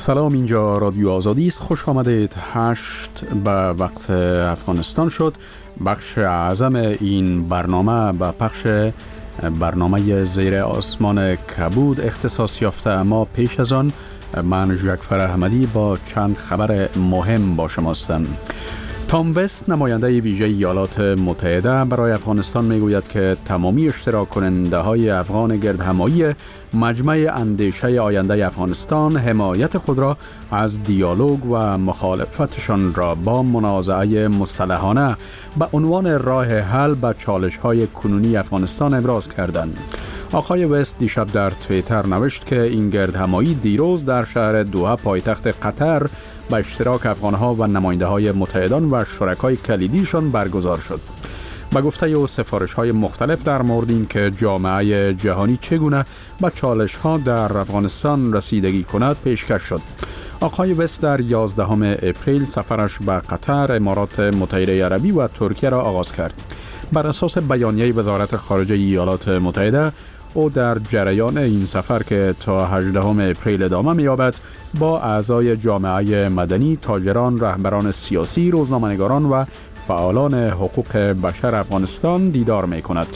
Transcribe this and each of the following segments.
سلام، اینجا رادیو آزادی است. خوش آمدید. 8 به وقت افغانستان شد. بخش اعظم این برنامه به پخش برنامه زیر آسمان کبود اختصاص یافته، اما پیش از آن من ژکفر احمدی با چند خبر مهم با شما هستم. تام وست، نماینده ویژه ایالات متحده برای افغانستان، میگوید که تمامی اشتراک کننده های افغان گردهمایی مجمع اندیشه آینده افغانستان حمایت خود را از دیالوگ و مخالفتشان را با منازعه مصلحانه به عنوان راه حل به چالش های کنونی افغانستان ابراز کردند. آقای وست دیشب در توییتر نوشت که این گردهمایی دیروز در شهر دوحه پایتخت قطر به اشتراک افغانها و نماینده های متحدان و شرکای کلیدیشان برگزار شد. با گفته او سفارش‌های مختلف در مورد این که جامعه جهانی چگونه به چالش‌ها در افغانستان رسیدگی کند پیشکش شد. آقای وست در 11 اپریل سفرش به قطر، امارات متحده عربی و ترکیه را آغاز کرد. بر اساس بیانیه وزارت خارجه ایالات متحده، او در جریان این سفر که تا 18 اپریل ادامه می‌یابد با اعضای جامعه مدنی، تاجران، رهبران سیاسی، روزنامه‌نگاران و فعالان حقوق بشر افغانستان دیدار می‌کند.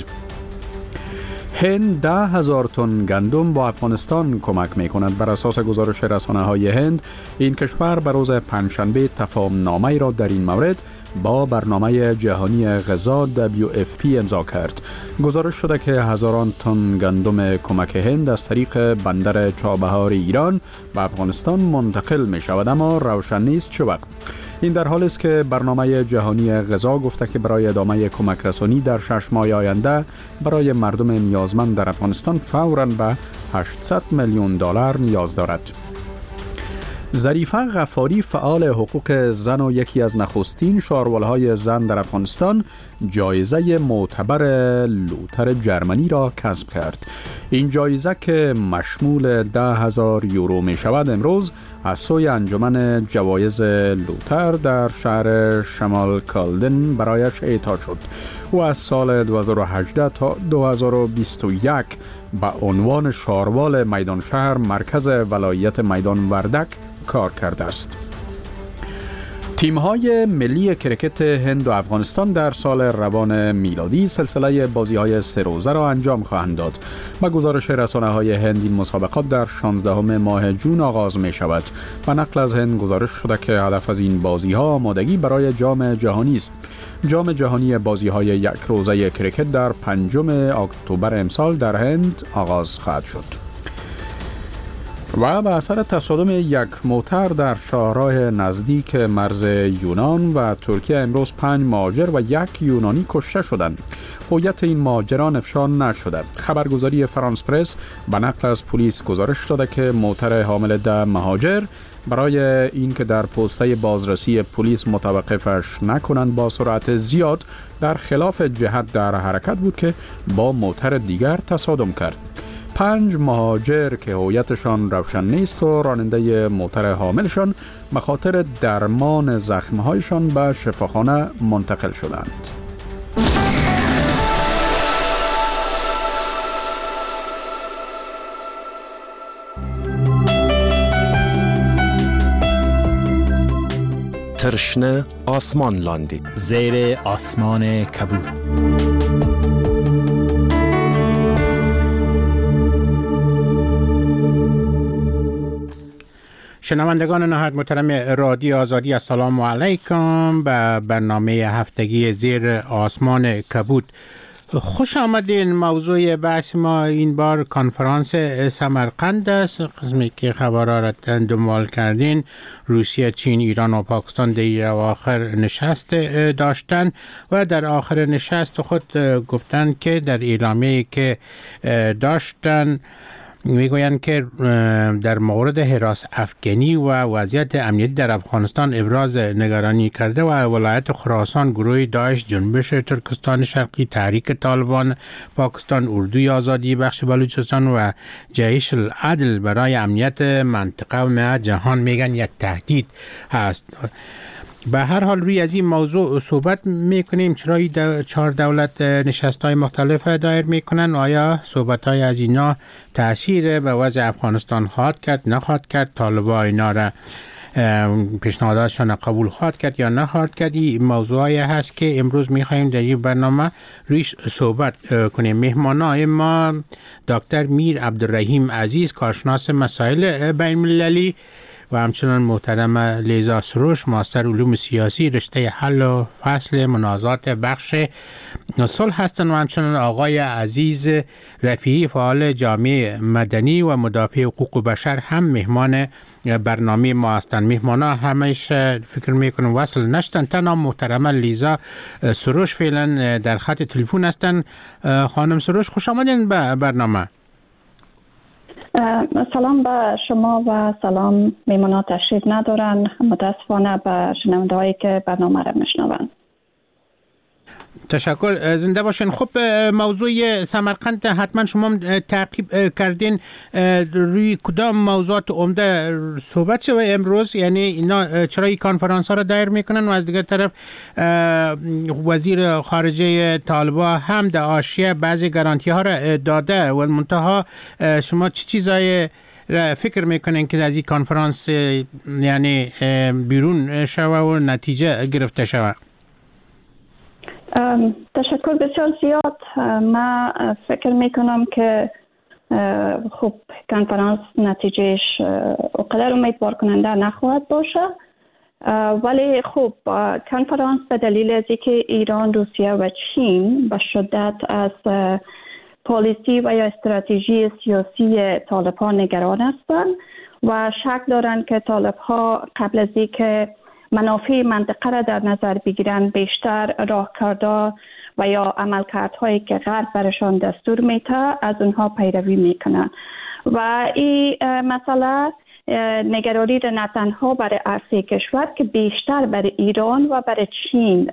هند 10,000 تن گندم با افغانستان کمک می‌کند. بر اساس گزارش رسانه‌های هند، این کشور بر روز پنجشنبه تفاهم نامه‌ای را در این مورد با برنامه جهانی غذا WFP امضا کرد. گزارش شده که هزاران تن گندم کمک هند از طریق بندر چابهار ایران به افغانستان منتقل می شود، اما روشن نیست چه وقت. این در حالی است که برنامه جهانی غذا گفته که برای ادامه کمک رسانی در 6 ماه آینده برای مردم نیازمند در افغانستان فوراً به $800 میلیون نیاز دارد. ظریفه غفاری، فعال حقوق زن و یکی از نخستین شارولهای زن در افغانستان، جایزه معتبر لوتر جرمنی را کسب کرد. این جایزه که مشمول 10,000 یورو می شود، امروز از سوی انجمن جوایز لوتر در شهر شمال کالدن برایش اعطا شد. او از سال 2018 تا 2021 به عنوان شاروال میدان شهر مرکز ولایت میدان وردک کار کرده است. تیم‌های ملی کرکت هند و افغانستان در سال روان میلادی سلسله بازی‌های 3 روزه را انجام خواهند داد. با گزارش رسانه‌های هند، این مسابقات در 16 ماه جون آغاز می‌شود. با نقل از هند گزارش شده که هدف از این بازی‌ها آمادگی برای جام جهانی است. جام جهانی بازی‌های 1 روزه کرکت در 5 اکتبر امسال در هند آغاز خواهد شد. و به اثر تصادم یک موتر در شاهراه نزدیک مرز یونان و ترکیه، امروز 5 مهاجر و 1 یونانی کشته شدند. هویت این مهاجران افشا نشده. خبرگزاری فرانس پرس به نقل از پلیس گزارش داده که موتر حامل 10 مهاجر برای اینکه در پوسته بازرسی پلیس متوقفش نکنند با سرعت زیاد در خلاف جهت در حرکت بود که با موتر دیگر تصادم کرد. 5 مهاجر که هویتشان روشن نیست و راننده موتر حاملشان به خاطر درمان زخم‌هایشان به شفاخانه منتقل شدند. ترشنه آسمان لاندی، زیر آسمان کبود. شنوندگان نهایت محترم رادیو آزادی، السلام علیکم به برنامه هفتگی زیر آسمان کبود. خوش آمدین. موضوع بحث ما این بار کنفرانس سمرقند است، قسمی که خبرها را دنبال کردین. روسیه، چین، ایران و پاکستان در آخر نشست داشتن و در آخر نشست خود گفتن که در اعلامیه‌ای که داشتن میگویند که در مورد حراس افغانی و وضعیت امنیتی در افغانستان ابراز نگرانی کرده و ولایت خراسان، گروه داعش، جنبش ترکستان شرقی، تحریک طالبان پاکستان، اردوی آزادی بخش بلوچستان و جیش العدل برای امنیت منطقه و جهان میگن یک تهدید هست. به هر حال روی از این موضوع صحبت میکنیم. چرا 4 دولت نشست‌های مختلف دایر میکنن؟ آیا صحبت‌های از اینا تأثیر به وضع افغانستان خواهد کرد، نخواهد کرد؟ طالبان اینا را پیشنهاداتشان قبول خواهد کرد یا نخواهد کرد؟ این موضوعی هست که امروز میخوایم در این برنامه رویش صحبت کنیم. مهمانای ما دکتر میر عبدالرحیم عزیز، کارشناس مسائل بین المللی، و همچنان محترم لیزا سروش، ماستر علوم سیاسی، رشته حل و فصل منازعات بخش صلح هستند، و همچنان آقای عزیز رفیعی، فعال جامعه مدنی و مدافع حقوق بشر، هم مهمان برنامه ما هستند. مهمانا همش فکر میکنم وصل نشدن. تنها محترمه لیزا سروش فعلا در خط تلفن هستند. خانم سروش، خوش آمدین به برنامه. سلام به شما و سلام میمونا تشریف ندارن. متاسفانه به شنونده هایی که برنامه را میشنون. تشکر، زنده باشین. خب موضوع سمرقند حتما شما تعقیب کردین. روی کدام موضوعات عمده صحبت شده امروز؟ یعنی اینا چرا این کانفرانس ها را دایر میکنن و از دیگر طرف وزیر خارجه طالبان هم در حاشیه بعضی گارانتی ها را داده و منتها شما چه چیزای فکر میکنین که از این کانفرانس یعنی بیرون شوه و نتیجه گرفته شوه؟ تشکر بسیار زیاد. من فکر میکنم که خب کنفرانس نتیجهش اونقدر امیدوار کننده نخواهد باشه، ولی خب کنفرانس به دلیل از اینکه ایران، روسیه و چین به شدت از پالیسی و یا استراتژی سیاسی طالبان نگران هستند و شک دارند که طالبان قبل از اینکه منافع منطقه را در نظر بگیرن بیشتر راهکارها و یا عملکردهایی که غرب برشان دستور میده از اونها پیروی میکنن و این مسئله نگرانی را نه تنها برای عرصه کشور که بیشتر برای ایران و برای چین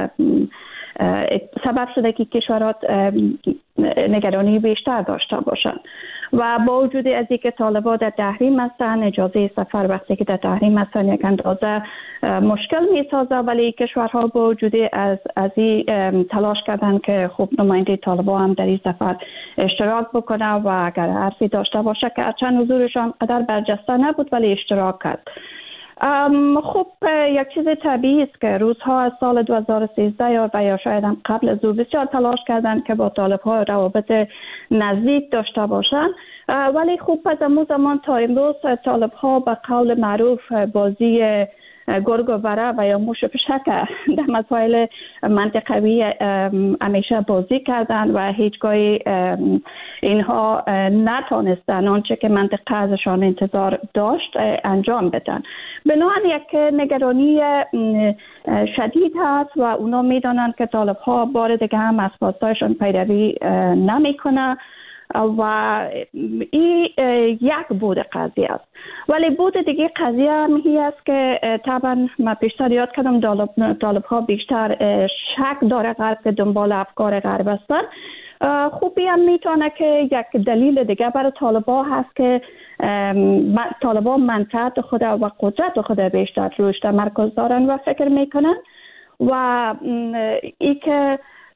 سبب شده که کشورات نگرانی بیشتر داشته باشند و با وجود از اینکه طالبان در تحریم هستند، اجازه سفر وقتی که در تحریم هستند یک اندازه مشکل میسازه، ولی کشورها با وجود از این تلاش کردن که خب نماینده طالبان هم در این سفر اشتراک بکنه و اگر حرفی داشته باشه که چند حضورشان قدر برجسته نبود ولی اشتراک کرد. خب یک چیز طبیعی است که روزها از سال 2013 و یا شاید هم قبل از او بسیار تلاش کردند که با طالب‌ها روابط نزدیک داشته باشند، ولی خب از امروز زمان تا امروز طالب‌ها به قول معروف بازی گرگ و بره و یا موش و پشک در مسائل منطقوی همیشه بازی کردن و هیچگاهی اینها نتونستن آنچه که منطقه ازشان انتظار داشت انجام بدن. بنابراین یک نگرانی شدید هست و اونا میدانند که طالب‌ها بار دیگه هم از خواستایشان پیروی نمیکنه و این یک بود قضیه است. ولی بود دیگه قضیه هم هی است که طبعا من بیشتر یاد کردم طالب‌ها بیشتر شک داره غرب که دنبال افکار غرب هستن. خوبی هم میتونه که یک دلیل دیگه برای طالبان هست که طالبان منفعت خود و قدرت خود بیشتر روش تمرکز دارن و فکر میکنن و ای که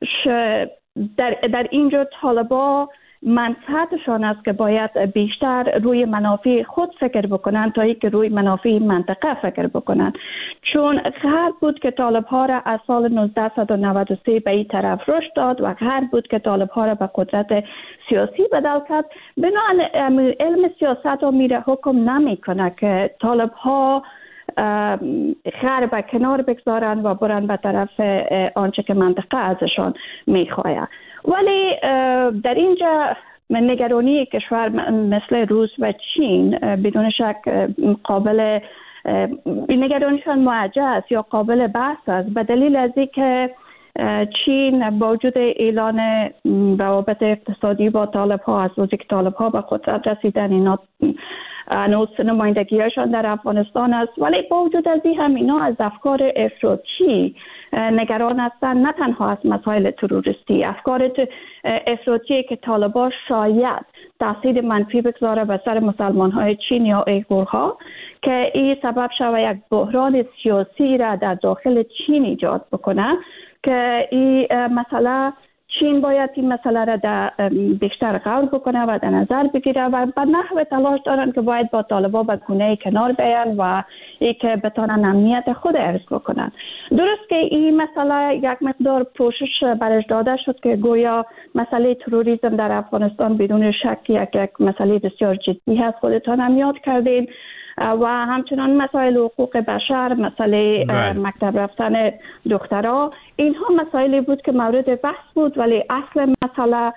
در اینجا طالبان منفعتشان است که باید بیشتر روی منافع خود فکر بکنن تا اینکه روی منافع منطقه فکر بکنن، چون غرب بود که طالب‌ها را از سال 1993 به این طرف رشد داد و غرب بود که طالب‌ها را به قدرت سیاسی بدل کرد. بنابراین علم سیاست رو میره حکم نمیکنه که طالب‌ها غرب کنار بگذارن و برن به طرف آنچه که منطقه ازشان میخواه. ولی در اینجا نگرانی کشور مثل روس و چین بدون شک قابل نگرانیشان موجه یا قابل بحث است، به دلیل از اینکه چین با وجود اعلان روابط اقتصادی با طالب‌ها از روزی که طالب‌ها به قدرت رسیدن اینا هنوز نمایندگی‌هاشان در افغانستان است، ولی با وجود از این هم اینا از افکار افراطی نگران هستند، نه تنها از مسائل تروریستی، افکار افراطی که طالبان شاید تاثیر منفی بگذاره به سر مسلمان های چین یا ایغورها که این سبب شود یک بحران سیاسی را در داخل چین ایجاد بکنه که این مسئله چین باید این مسئله را بیشتر غور بکنه و در نظر بگیره و به نحو تلاش دارن که باید با طالبان به گونه کنار بیان و ای که بتانن امنیت خود حفظ بکنن. درست که این مسئله یک مقدار پوشش برش داده شد که گویا مسئله تروریسم در افغانستان بدون شک یک مسئله بسیار جدی هست، خودتان هم یاد کردین، و همچنان مسائل حقوق بشر، مسئله مکتب رفتن دخترها، اینها مسائلی بود که مورد بحث بود، ولی اصل مسئله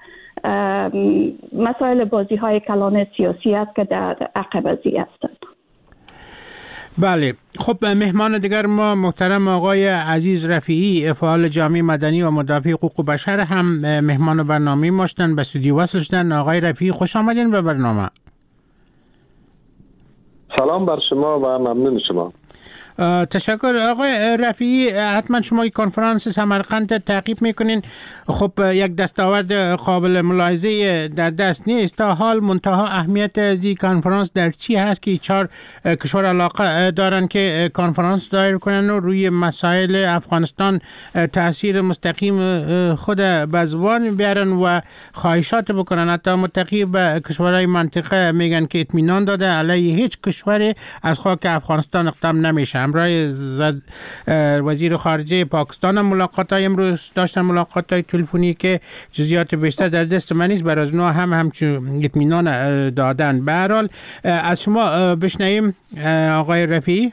مسائل بازی های کلان سیاسی است که در عقب ازی هستند. بله، خب مهمان دیگر ما محترم آقای عزیز رفیعی، فعال جامعه مدنی و مدافع حقوق بشر، هم مهمان برنامه ما شدن، به استودیو وصل شدن. آقای رفیعی خوش آمدین به برنامه. سلام بر شما و ممنون شما. تشکر. آقای رفیعی، حتما شما این کنفرانس سمرقند تعقیب میکنین. خب یک دستاورد قابل ملاحظه در دست نیست تا حال، منتها اهمیت از این کنفرانس در چی هست که 4 کشور علاقه دارن که کنفرانس دایر کنن و روی مسائل افغانستان تاثیر مستقیم خود به زبان بیارن و خواهشات بکنن. حتی متقی به کشورهای منطقه میگن که اطمینان داده علیه هیچ کشوری از خاک افغانستان اقدام نمیشه. همراه وزیر خارجه پاکستان ملاقات‌های امروز داشتن، ملاقات‌های تلفنی که جزئیات بیشتر در دست من نیست، برای از نوع همچون اطمینان دادن. به هر حال از شما بشنویم آقای رفیعی.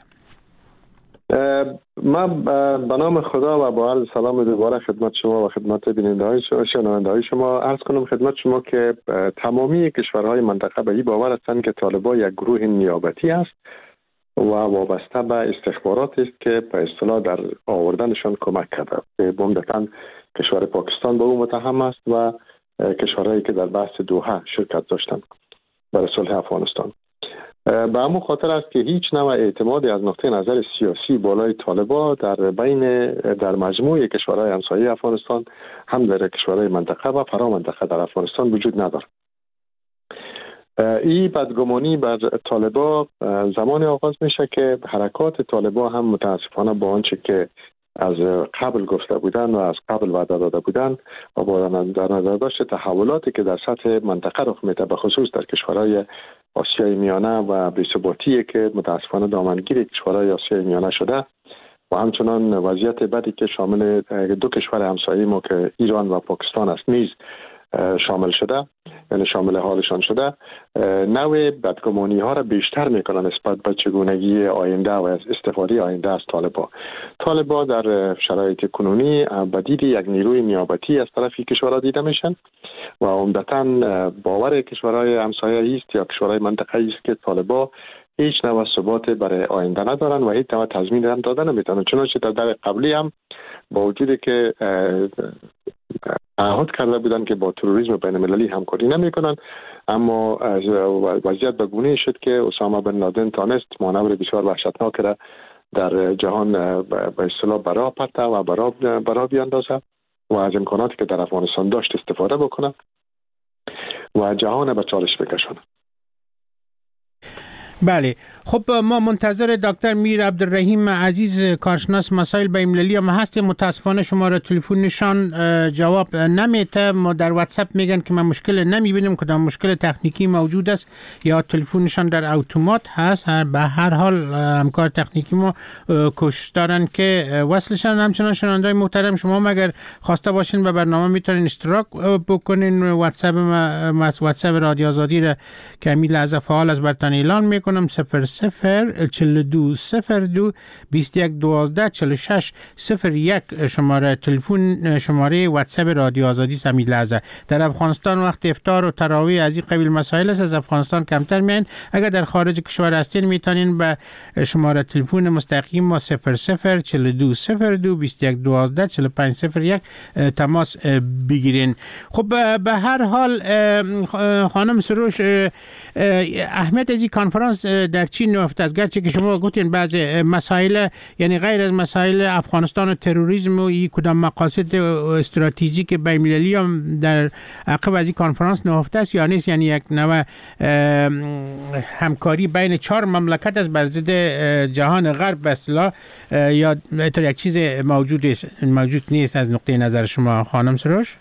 من به نام خدا و با عرض سلام دوباره خدمت شما و خدمت بیننده‌های شنونده‌های شما عرض کنم خدمت شما که تمامی کشورهای منطقه به این باور هستند که طالبان یک گروه نیابتی است و وابسته به استخبارات است که به اصطلاح در آوردنشان کمک کرده. عمدتاً کشور پاکستان به او متهم است و کشورهایی که در بحث دوحه شرکت داشتند برای صلح افغانستان. به همون خاطر است که هیچ نوع اعتمادی از نقطه نظر سیاسی بالای طالبان در مجموع کشورهای همسایه افغانستان، هم در کشورهای منطقه و فرامنطقه در افغانستان وجود ندارد. این بدگمانی بر طالبان زمان آغاز میشه که حرکات طالبان هم متاسفانه با آنچه که از قبل گفته بودن و از قبل وعده داده بودن و با در نظر داشت تحولاتی که در سطح منطقه رخ میده، به خصوص در کشورهای آسیای میانه و بی‌ثباتی که متاسفانه دامنگیر کشورهای آسیای میانه شده و همچنان وضعیت بدی که شامل 2 کشور همسایه ما که ایران و پاکستان است نیز شامل شده، یعنی شامل حالشان شده، نوع بدگمانی ها را بیشتر میکنن نسبت به چگونگی آینده و استفاده آینده از طالبان در شرایط کنونی بدید یک نیروی نیابتی از طرف کشورها دیده میشن و عمدتاً باور کشورهای همسایه است یا کشورهای منطقه است که طالبان هیچ نوع ثبات برای آینده ندارن و هیچ نوع تضمین هم دادن نمیتونن. چنانچه در قبلی هم با وجودی که تعهد کرده بودن که با تروریسم بین المللی همکاری نمیکنن، اما وضعیت به گونه‌ای شد که اسامه بن لادن تانست مانور بسیار وحشتناک را در جهان به اصطلاح برا پرته و برا بیاندازه و از امکاناتی که در افغانستان داشت استفاده بکنه و جهان به چالش بکشونه. بله، خب ما منتظر دکتر میر عبدالرحیم عزیز کارشناس مسائل بین المللی هم هستیم. متاسفانه شماره تلفنشان جواب نمیده. ما در واتساپ میگن که ما مشکل نمیبینیم، کدام مشکل تکنیکی موجود است یا تلفنشان در اتومات هست. به هر حال همکار تکنیکی ما کوشش دارن که وصلشان. همچنان شنونده‌های محترم، شما مگر خواسته باشین به برنامه میتونین اشتراک بکنین. واتساپ رادیو آزادی را که همین لحظه فعال از برتن اعلان میکنم 004202 2112 46 01 شماره تلفن، شماره واتساپ رادیو آزادی است. همین لحظه در افغانستان وقت افطار و تراویح از این قبیل مسائل است، از افغانستان کمتر میان. اگر در خارج کشور هستین میتونین به شماره تلفن مستقیم ما 004202 2112 4501 تماس بگیرین. خب به هر حال خانم سروش، اهمیت از این کنفرانس کنفرانس در چین نهفته است، گرچه که شما گفتین بعض مسائل یعنی غیر از مسائل افغانستان و تروریسم و این کدام مقاصد استراتژیک بین‌المللی هم در عقب از این کنفرانس نهفته است یا نیست؟ یعنی یک نوع همکاری بین 4 مملکت از بر ضد جهان غرب به اصطلاح، یا یک چیز موجود نیست از نقطه نظر شما خانم سروش؟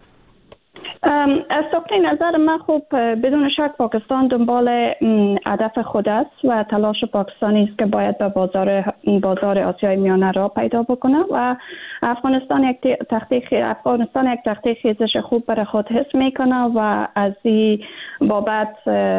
از نقطه نظر من خوب بدون شک پاکستان دنبال هدف خود است و تلاش پاکستانی است که باید به بازار آسیای میانه را پیدا بکنه و افغانستان یک تخته خیزش خوب برای خود حس میکنه و از این بابت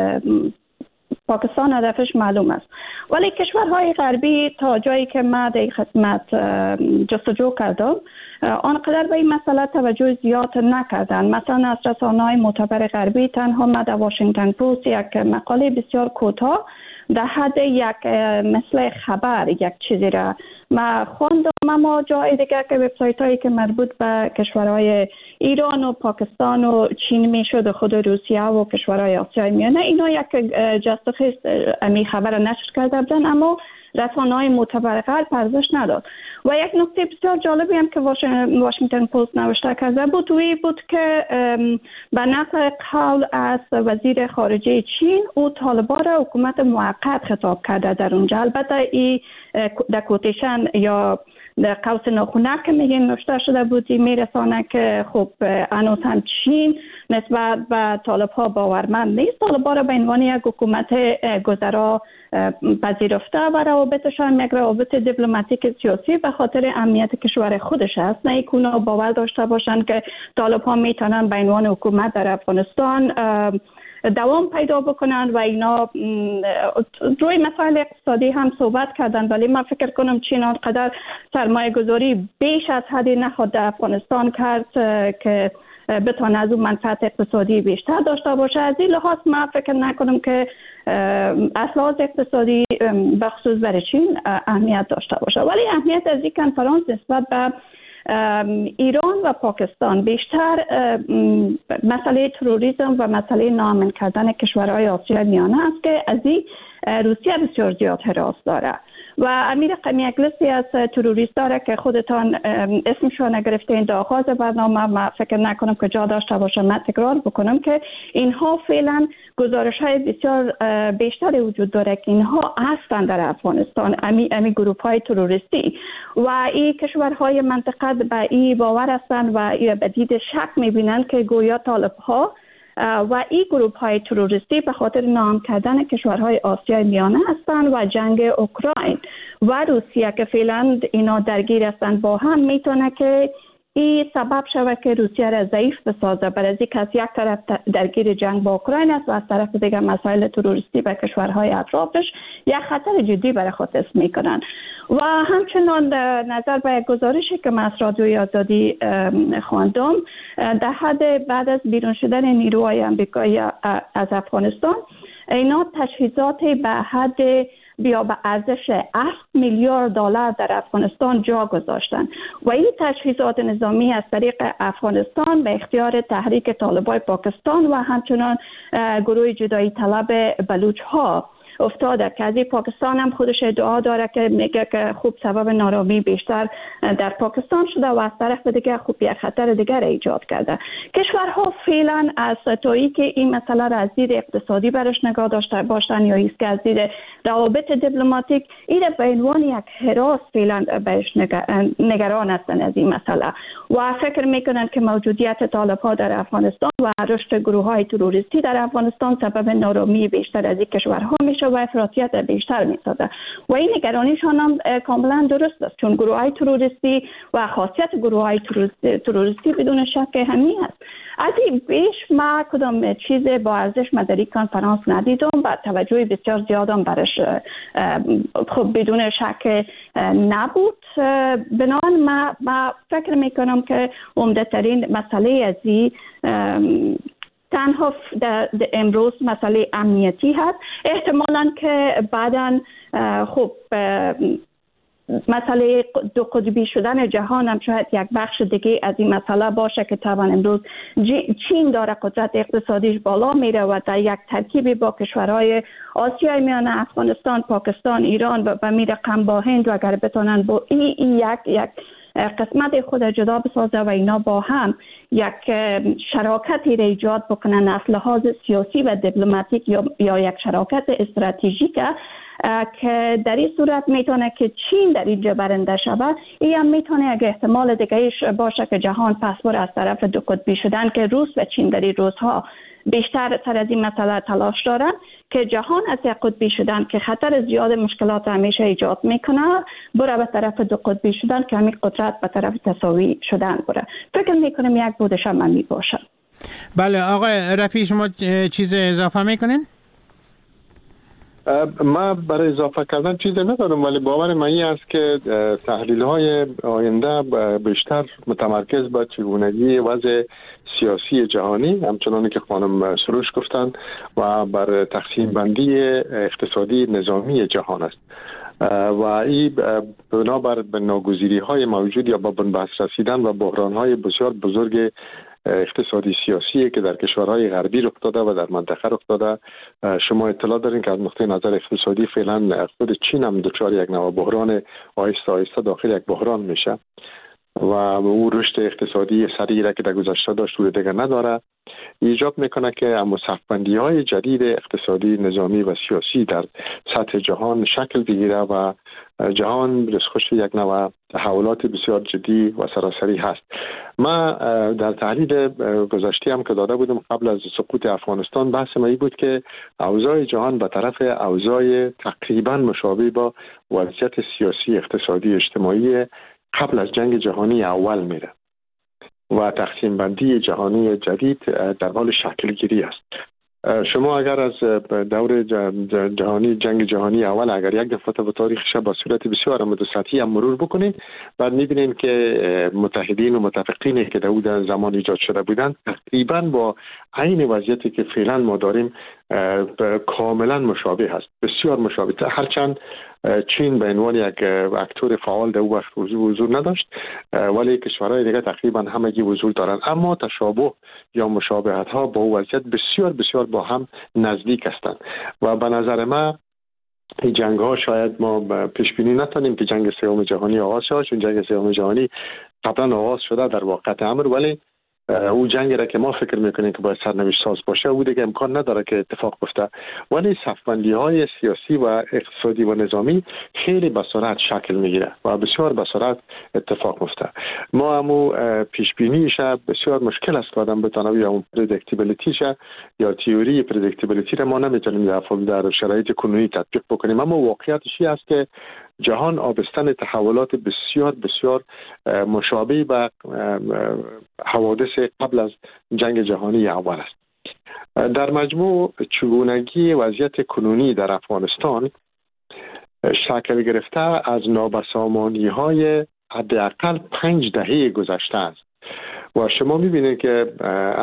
پاکستان هدفش معلوم است. ولی کشورهای غربی تا جایی که ما در خدمت جستجو کردم آنقدر به این مسئله توجه زیاد نکردن. مثلا از رسانه‌های معتبر غربی تنها ما در واشنگتن پست یک مقاله بسیار کوتاه در حد یک مثل خبر یک چیزی را ما خواندم، اما جای دیگر که وبسایت هایی که مربوط به کشورهای ایران و پاکستان و چین میشد و خود روسیه و کشورهای آسیای میانه اینا یک جست و خیز امی خبر نشر کرده بودن، اما رسانه‌های معتبر غرب ارزش نداد. و یک نکته بسیار جالبی هم که واشنگتن پست نوشته کرده بود که به نقل قول از وزیر خارجه چین او طالبان را حکومت موقت خطاب کرده در اونجا. البته این در کوتیشن یا در قوس ناخونک که میگن نوشته شده بودی میرسانه که خب هنوز هم چین نسبت به طالب ها باورمند نیست، طالب ها را به عنوان یک حکومت گذرا پذیرفته و روابطش هم یک روابط دیپلماتیک سیاسی به خاطر امنیت کشور خودش است، نه اینکه اونا باور داشته باشند که طالب ها میتونن به عنوان حکومت در افغانستان دوام پیدا بکنند و اینا روی مسائل اقتصادی هم صحبت کردن. ولی من فکر کنم چین آنقدر سرمایه گذاری بیش از حدی نخواد در افغانستان کرد که بتونه از اون منفعت اقتصادی بیشتر داشته باشه. از این لحاظ من فکر نکنم که اصلاحات اقتصادی بخصوص برای چین اهمیت داشته باشه. ولی اهمیت از این کنفرانس نسبت به ایران و پاکستان بیشتر مسئله تروریسم و مسئله ناامن کردن کشورهای آسیای میانه است که از این روسیه بسیار زیاد هراس داره و امیر رقمی یک لیستی از تروریست داره که خودتان اسمشون نگرفتین در آغاز برنامه. من فکر نکنم که جا داشته باشه من تکرار بکنم که اینها فعلا گزارش های بسیار بیشتری وجود داره که اینها هستند در افغانستان، امی گروپ های تروریستی و این کشورهای منطقه به این باور هستند و به دید شک میبینند که گویا طالب ها و این گروپ های تروریستی به خاطر نام کردن کشورهای آسیای میانه هستند و جنگ اوکراین و روسیه که فعلا اینا درگیر هستند با هم میتونه که این سبب شود که روسیه را ضعیف بسازه، برای اینکه از یک طرف درگیر جنگ با اوکراین است و از طرف دیگر مسائل تروریستی به کشورهای اطرافش یک خطر جدی برای خود حس میکنن. و همچنان نظر به گزارشی که من از رادیوی آزادی خواندم در حد بعد از بیرون شدن نیروهای آمریکایی از افغانستان اینا تجهیزات به حد بیا به ارزش 8 میلیارد دلار در افغانستان جا گذاشتن و این تجهیزات نظامی از طریق افغانستان به اختیار تحریک طالبان پاکستان و همچنان گروه جدایی طلب بلوچ ها افتاده که از پاکستان هم خودش ادعا داره که میگه که خوب سبب نارامی بیشتر در پاکستان شده و از طرف دیگه خوب یک خطر دیگر ایجاد کرده. کشورها فعلا از تایی که این مسئله را از دید اقتصادی برش نگاه داشته باشن یا ایست که از دید روابط دیپلماتیک این به عنوان یک هراس فعلا بهش نگران هستن از این مسئله و فکر میکنن که موجودیت طالب‌ها در افغانستان و رشد گروه‌های تروریستی در افغانستان سبب نارامی بیشتر از این کشورها میشه و افراطیت بیشتر میسازه و این نگرانیشان هم کاملا درست است، چون گروه‌های تروریستی و خاصیت گروه‌های تروریستی بدون شک همین است. از این بیش ما کدام چیز با ارزش در این کنفرانس ندیدم و توجه بسیار زیادم برش خب بدون شک نبود. بنابراین ما فکر میکنم که عمده ترین مسئله از این تنها امروز مسئله امنیتی هست. احتمالاً که بعداً خب مسئله دو قطبی شدن جهان هم شاید یک بخش دیگه از این مسئله باشه که طبعا امروز چین داره قدرت اقتصادیش بالا میره و در یک ترکیبی با کشورهای آسیای میانه، افغانستان، پاکستان، ایران و میره قم با هند و اگر بتونن با این یک قسمت خود جدا بسازه و اینا با هم یک شراکتی را ایجاد بکنن از لحاظ سیاسی و دیپلماتیک یا یک شراکت استراتژیک که در این صورت میتونه که چین در اینجا برنده شود. این هم میتونه یک احتمال دیگهش باشه که جهان پسور از طرف دو قطبی شدن که روس و چین در این روزها بیشتر سر از این مسئله تلاش دارن که جهان از یک قطبی شدن که خطر زیاد مشکلات همیشه ایجاد میکنه بره به طرف دو قطبی شدن که همین قدرت به طرف تساوی شدن بره. فکر میکنم یک بودش هم می باشه. بله آقای رفیع، شما چیز اضافه میکنین؟ ما برای اضافه کردن چیزی ندارم، ولی باور من این است که تحلیل‌های آینده بیشتر متمرکز به چگونگی وضع سیاسی جهانی همچنانی که خانم سروش گفتند و بر تقسیم بندی اقتصادی نظامی جهان است و این بنابر به ناگزیری‌های موجود یا با بنبست رسیدن و بحران‌های بسیار بزرگ اقتصادی سیاسی که در کشورهای غربی رخ داده و در منطقه رخ داده. شما اطلاع دارین که از نقطه نظر اقتصادی فعلا خود چین هم دچار یک نوع بحران آهسته آهسته داخل یک بحران میشه و او رشد اقتصادی سریعی را که در گذشته داشت روی دیگر نداره. ایجاب میکنه که مصفبندی‌های جدید اقتصادی، نظامی و سیاسی در سطح جهان شکل بگیره و جهان رسخوش یک نوع تحولات بسیار جدی و سراسری هست. ما در تحلیل گذشته هم که داده بودم قبل از سقوط افغانستان بحث ما این بود که اوضاع جهان به طرف اوضاع تقریبا مشابه با وضعیت سیاسی، اقتصادی، اجتماعی قبل از جنگ جهانی اول میره و تقسیم بندی جهانی جدید در حال شکل گیری است. شما اگر از دور جهانی جنگ جهانی اول اگر یک دفعه به تاریخش با صورت بسیار مدسطحی هم مرور بکنید بعد میبینید که متحدین و متفقینی که در زمان ایجاد شده بودند تقریبا با عین وضعیتی که فعلا ما داریم کاملا مشابه است، بسیار مشابه. هرچند چین به عنوان یک اکتور فعال در وقت حضور نداشت ولی کشورهای دیگه تقریبا همگی حضور دارند، اما تشابه یا مشابهت ها با وضعیت بسیار بسیار با هم نزدیک هستند و به نظر من این جنگ ها شاید ما پیش بینی نتونیم که جنگ سوم جهانی آغاز شود، چون جنگ سوم جهانی قبلا آغاز شده در واقعیت امر، ولی او جنگی را که ما فکر میکنیم که باید سرنوشت ساز باشه او دیگه امکان نداره که اتفاق بیفته، ولی صفبندی های سیاسی و اقتصادی و نظامی خیلی به سرعت شکل میگیره و بسیار به سرعت اتفاق میفته. ما همو پیش بینیش بسیار مشکل است که آدم بتونه یا اون پردیکتیبیلیتیش یا تئوری پردیکتیبیلیتی را ما نمیتونیم در شرایط کنونی تطبیق بکنیم، اما واقعیتش این است که جهان آبستن تحولات بسیار بسیار مشابه به حوادث قبل از جنگ جهانی اول است. در مجموع چگونگی وضعیت کنونی در افغانستان شکل گرفته از نابسامانی‌های حداقل 5 دهه گذشته است و شما می‌بینید که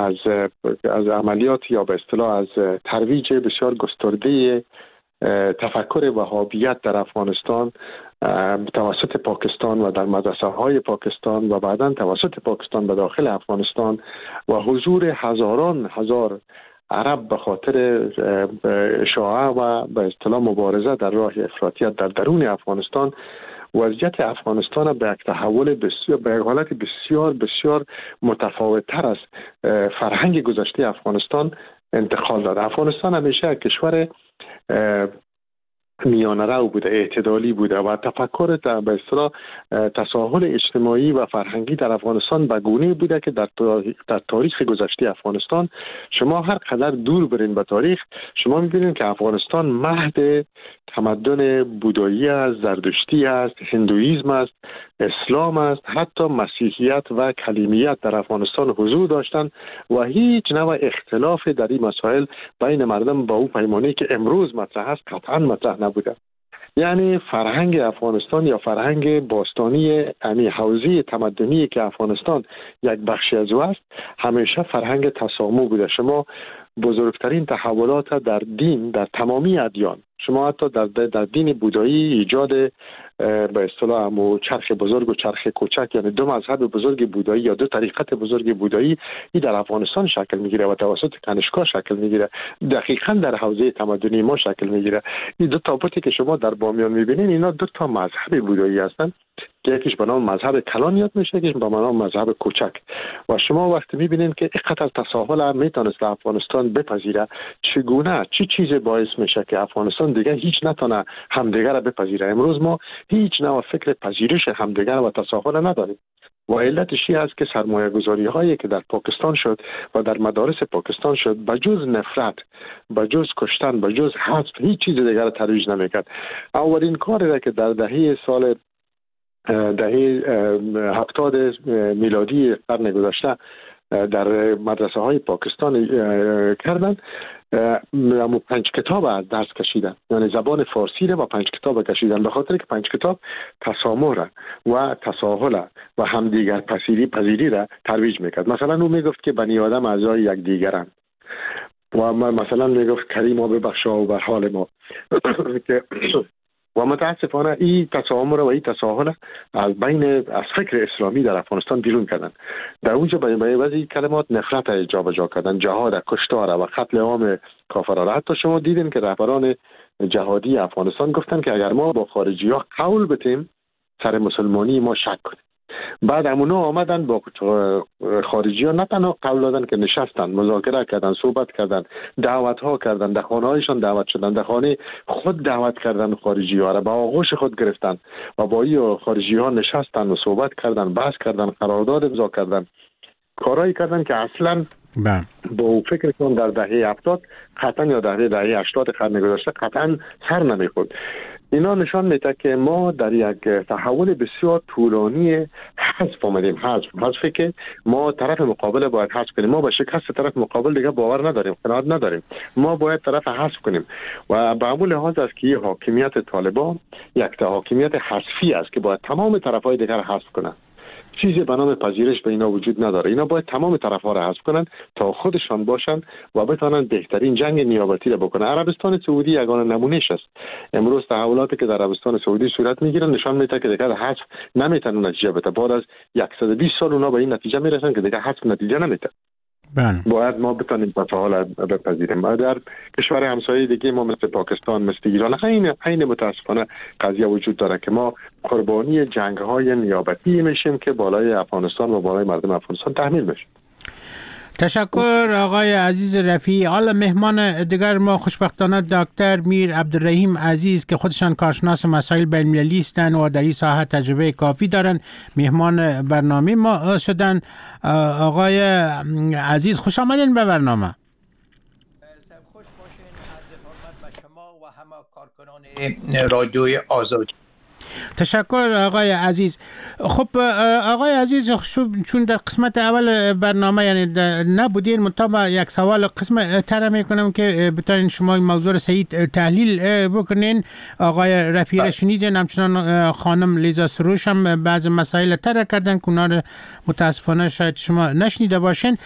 از عملیات یا به اصطلاح از ترویج بسیار گسترده تفکر وهابیت در افغانستان توسط پاکستان و در مدرسه های پاکستان و بعداً توسط پاکستان به داخل افغانستان و حضور هزاران هزار عرب به خاطر اشاعه و به اصطلاح مبارزه در راه افراطیت در درون افغانستان وضعیت افغانستان به یک تحول بسیار به حالت بسیار بسیار متفاوت‌تر از فرهنگ گذشته افغانستان انتقال داد. افغانستان همیشه کشور میانه رو بوده، اعتدالی بوده و تفکر به اصطلاح تساهل اجتماعی و فرهنگی در افغانستان به گونه بوده که در تاریخ گذشته افغانستان شما هر قدر دور برین به تاریخ شما می‌بینید که افغانستان مهد تمدن بودایی است، زرتشتی است، هندویسم است، اسلام است، حتی مسیحیت و کلیمیت در افغانستان حضور داشتند و هیچ نوع اختلاف در این مسائل بین مردم با اون پیمانه‌ای که امروز مطرح است قطعا مطرح نبوده. یعنی فرهنگ افغانستان یا فرهنگ باستانی یعنی حوزه تمدنی که افغانستان یک بخشی از او است همیشه فرهنگ تسامح بوده. شما بزرگترین تحولات در دین در تمامی ادیان شما حتی در دین بودایی ایجاد به اصطلاح همو چرخ بزرگ و چرخ کوچک، یعنی دو مذهب بزرگ بودایی یا دو طریقت بزرگ بودایی، این در افغانستان شکل میگیره و توسط کنشگاه شکل میگیره، دقیقاً در حوزه تمدنی ما شکل میگیره. این دو تابوتی که شما در بامیان میبینین اینا دو تا مذهب بودایی هستن که یکیش به نام مذهب کلان یاد میشه، یکیش به نام مذهب کوچک. و شما وقتی میبینین که اینقدر تساهل میتونست افغانستان بپذیره، چگونه چی چیزی باعث میشه که افغانستان دیگه هیچ نتونه همدیگه را بپذیره؟ امروز ما هیچ نوع فکر پذیرش همدیگه و تساهل نداریم و علتش این است که سرمایه گذاری هایی که در پاکستان شد و در مدارس پاکستان شد بجز نفرت، بجز کشتن، بجز حذف هیچ چیز دیگر را ترویج نمیکرد. اولین کاری را که در دهه 70 میلادی قرن گذشته در مدرسه های پاکستان کردن، 5 کتاب درس کشیدن، یعنی زبان فارسی را و 5 کتاب کشیدن، به خاطر که 5 کتاب تسامح و تساهل و همدیگر پذیری را ترویج میکرد. مثلا او میگفت که بنی آدم اعضای یک دیگرند و مثلا میگفت کریما ببخشا و به حال ما که و متاسفانه این تسامح و این تساهل از فکر اسلامی در افغانستان بیرون کردن. در اونجا به بعضی کلمات نفرت جابجا کردن، جهاد، کشتار و قتل عام کافران. حتی شما دیدین که رهبران جهادی افغانستان گفتن که اگر ما با خارجی ها قول بتیم سر مسلمانی ما شک کنیم. بعد همونا آمدن با خارجی ها نه تنها قول دادن که نشستن، مذاکره کردن، صحبت کردن، دعوت ها کردن، در خانه هایشان دعوت شدن، در خانه خود دعوت کردن خارجی ها را به آغوش خود گرفتن و با این خارجی ها نشستن و صحبت کردن، بحث کردن، قرارداد امضا کردن، کارایی کردن که اصلا با فکرشون در دهه 70 قطعا یا دهه 80 قرن گذشته قطعا سر نمیخورد. اینا نشان میده که ما در یک تحول بسیار طولانی حذف آمدیم. حذفی که ما طرف مقابل باید حذف کنیم. ما به شکست طرف مقابل دیگه باور نداریم، قناعت نداریم. ما باید طرف حذف کنیم و به همون لحاظ است که حاکمیت طالبان یک حاکمیت حذفی است که باید تمام طرفهای دیگر حذف کنند. چیزی به نام پذیرش به اینا وجود نداره. اینا باید تمام طرف‌ها را حذف کنن تا خودشان باشن و بتونن بهترین جنگ نیابتی را بکنن. عربستان سعودی یگانه نمونهش است. امروز تحولاتی که در عربستان سعودی صورت میگیرن نشان میده که دیگه حذف نمیتونن نتیجه بده. بعد از 120 سال اونا به این نتیجه میرسن که دیگه حذف نتیجه نمیده. باید ما بتونیم تساهل بپذیریم. در کشور همسایه دیگه ما مثل پاکستان، مثل ایران عین متاسفانه قضیه وجود داره که ما قربانی جنگ‌های نیابتی میشیم که بالای افغانستان و بالای مردم افغانستان تحمیل بشه. تشکر آقای عزیز رفیعی. حالا مهمان دیگر ما خوشبختانه دکتر میر عبدالرحیم عزیز که خودشان کارشناس مسائل بین‌المللی هستند و در این ساحه تجربه کافی دارند مهمان برنامه ما شدن. آقای عزیز خوش آمدین به برنامه. خوش باشین. عرض حرمت به شما و همه کارکنان رادیوی آزادی. تشکر آقای عزیز. خب آقای عزیز، چون در قسمت اول برنامه یعنی نبودین، منتها یک سوال قسم طرح میکنم که بتونین شما این موضوع رو صحیح تحلیل بکنین. آقای رفیعی را شنیدین، همچنان خانم لیزا سروش هم بعض مسائل طرح کردن که اونا رو متاسفانه شاید شما نشنیده باشین.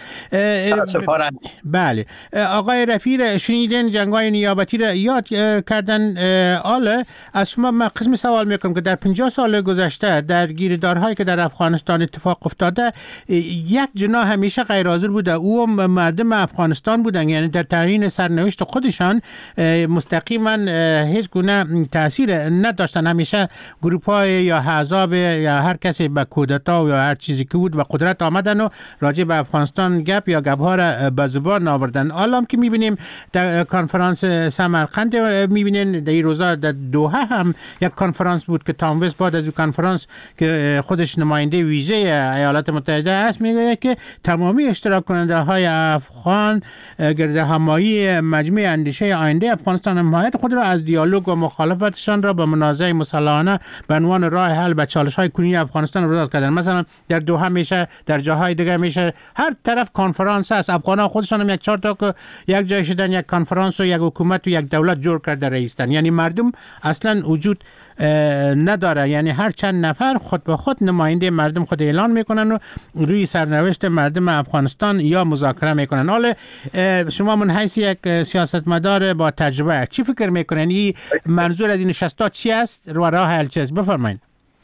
بله، آقای رفیعی را شنیدین، جنگ‌های نیابتی را یاد کردن. آله از شما من قسم سوال میکنم که در 50 سال گذشته در گیردارهایی که در افغانستان اتفاق افتاده یک جناح همیشه غیر حاضر بوده، او مردم افغانستان بودن، یعنی در تعیین سرنوشت خودشان مستقیما هیچ گونه تاثیر نداشتن. همیشه گروه‌های یا احزاب یا هر کسی به کودتا یا هر چیزی که بود به قدرت آمدن و راجع به افغانستان گپ یا گپ‌ها را به زبان آوردن. حالا که می‌بینیم در کنفرانس سمرقند، می‌بینین در این روزا در دوحه هم یک کنفرانس بود که تام وست بعد از این کنفرانس که خودش نماینده ویژه ایالات متحده است میگه که تمامی اشتراک کننده های افغان گرد همایی مجمع اندیشه آینده افغانستان حمایت خود را از دیالوگ و مخالفتشان را به منازعه مسلحانه به عنوان راه حل به چالش های کنونی افغانستان ابراز کردن. مثلا در دوحه میشه، در جاهای دیگه میشه، هر طرف کنفرانس است. افغانان خودشان هم یک 4 تا که یک جای شدن یک کنفرانس و یک حکومت و یک دولت جور کرده رئیسن، یعنی مردم اصلا وجود نداره، یعنی هر چند نفر خود به خود نماینده مردم خود اعلان میکنن و روی سرنوشت مردم افغانستان یا مذاکره میکنن. حالا شما من حیث یک سیاستمدار با تجربه چی فکر میکنن؟ این منظور از این نشستا چی است و راه حل چی است؟ بفرمایید.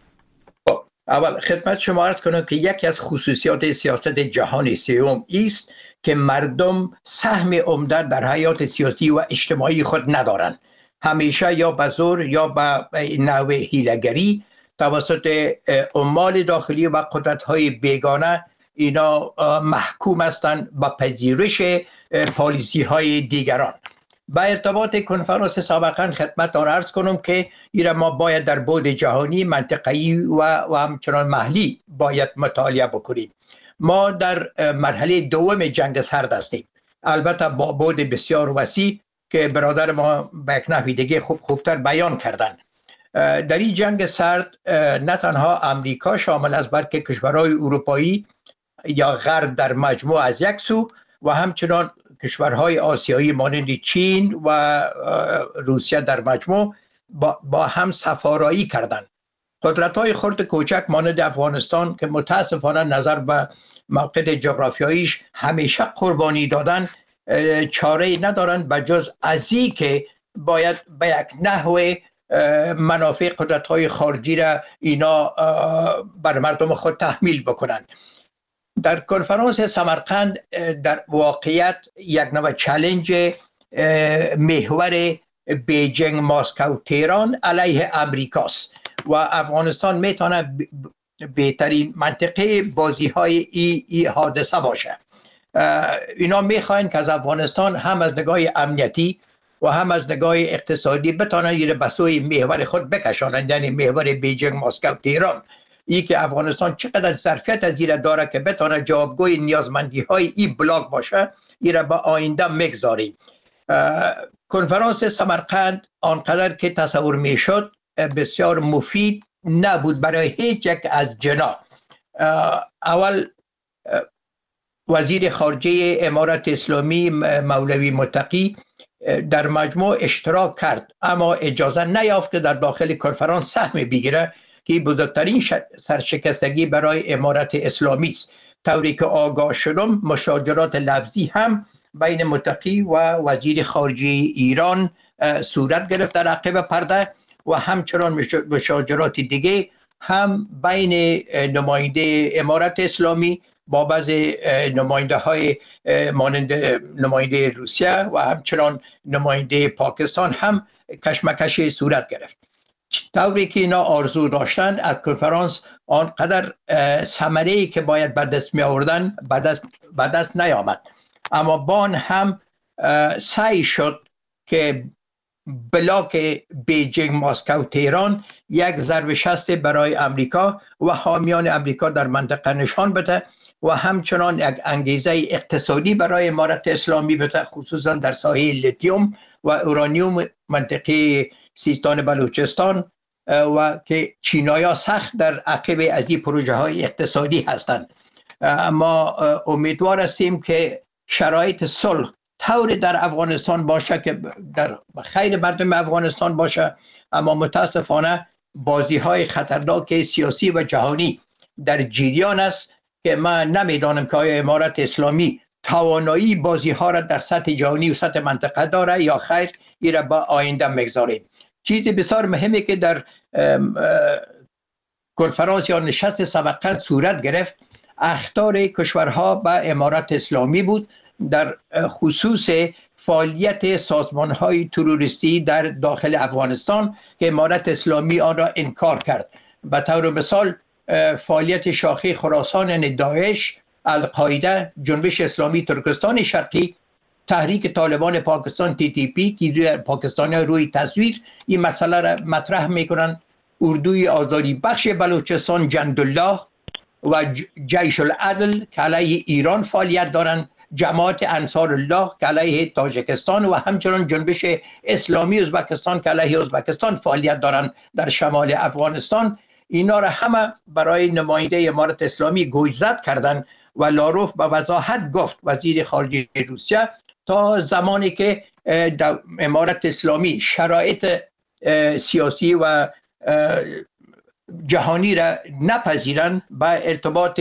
اول خدمت شما عرض کنم که یکی از خصوصیات سیاست جهانی سوم است که مردم سهم عمده در حیات سیاسی و اجتماعی خود ندارند. همیشه یا به زور یا به نوع حیله‌گری توسط عمال داخلی و قدرت‌های بیگانه اینا محکوم هستند به پذیرش پالیسی‌های دیگران. با ارتباط کنفرانس سابقا خدمتتان عرض کنم که ایرا ما باید در بعد جهانی، منطقه‌ای و همچنان محلی باید مطالعه بکنیم. ما در مرحله دوم جنگ سرد هستیم، البته با بعد بسیار وسیع که برادر ما به یک نحوی دیگه خوبتر بیان کردن. در این جنگ سرد نه تنها امریکا شامل است بلکه کشورهای اروپایی یا غرب در مجموع از یک سو و همچنان کشورهای آسیایی مانند چین و روسیه در مجموع با هم سفارایی کردند. قدرت‌های خرد کوچک مانند افغانستان که متاسفانه نظر به موقع جغرافیاییش همیشه قربانی دادن، چاره ندارند به جز ازی که باید به یک نحو منافع قدرت‌های خارجی را اینا بر مردم خود تحمیل بکنند. در کنفرانس سمرقند در واقعیت یک نوع چالش محور بیجینگ، مسکو، تهران علیه امریکاست و افغانستان میتونه بهترین منطقه بازی های ای حادثه باشه. اینا میخواین که از افغانستان هم از نگاه امنیتی و هم از نگاه اقتصادی بتونن یه بسوی محور خود بکشانند، یعنی محور بیجینگ، مسکو، تهران. ای که افغانستان چقدر ظرفیت از زیر داره که بتونه جوابگوی نیازمندی های این بلاک باشه، این را به آینده میگذاریم. کنفرانس سمرقند آنقدر که تصور میشد بسیار مفید نبود برای هیچ یک از جنا. اول وزیر خارجه امارت اسلامی مولوی متقی در مجموع اشتراک کرد اما اجازه نیافت که در داخل کنفرانس سهم بگیره که بزرگترین سرشکستگی برای امارت اسلامی است. طوری که آگاه شدم مشاجرات لفظی هم بین متقی و وزیر خارجه ایران صورت گرفت در عقب پرده و همچنان مشاجرات دیگه هم بین نماینده امارت اسلامی با بعض نماینده های مانند نماینده روسیه و همچنان نماینده پاکستان هم کشمکش صورت گرفت. طوری که اینا آرزو داشتن از کنفرانس آنقدر ثمره‌ای که باید به دست می آوردن به دست نیامد. اما بان هم سعی شد که بلاک بیجینگ، مسکو، تهران یک ضربه شست برای امریکا و حامیان امریکا در منطقه نشان بده و همچنان یک انگیزه اقتصادی برای امارت اسلامی بده، خصوصا در ساحه لیتیوم و اورانیوم منطقه سیستان بلوچستان و که چینایا سخت در عقب از این پروژه های اقتصادی هستند. ما امیدوار هستیم که شرایط صلح طور در افغانستان باشه که در خیر مردم افغانستان باشه، اما متاسفانه بازی های خطرناک سیاسی و جهانی در جریان است که من نمیدانم که آیا امارت اسلامی توانایی بازی ها را در سطح جهانی و سطح منطقه داره یا خیر، این را با آینده میگذاریم. چیزی بسیار مهمه که در کنفرانس یا نشست سمرقند صورت گرفت اخطار کشورها به امارت اسلامی بود در خصوص فعالیت سازمان‌های تروریستی در داخل افغانستان که امارت اسلامی آن را انکار کرد. به طور مثال فعالیت شاخه خراسان یعنی داعش، القاعده، جنبش اسلامی ترکستان شرقی، تحریک طالبان پاکستان TTP که پاکستانی روی تصویر این مسئله را مطرح میکنن، اردوی آزادی بخش بلوچستان جندالله و جیش العدل که علیه ایران فعالیت دارند، جماعت انصار الله که علیه تاجیکستان و همچنان جنبش اسلامی ازبکستان که علیه ازبکستان فعالیت دارند در شمال افغانستان. اینا را همه برای نماینده امارت اسلامی گوشزد کردند و لاروف به وضاحت گفت وزیر خارجه روسیه تا زمانی که امارت اسلامی شرایط سیاسی و جهانی را نپذیرند به ارتباط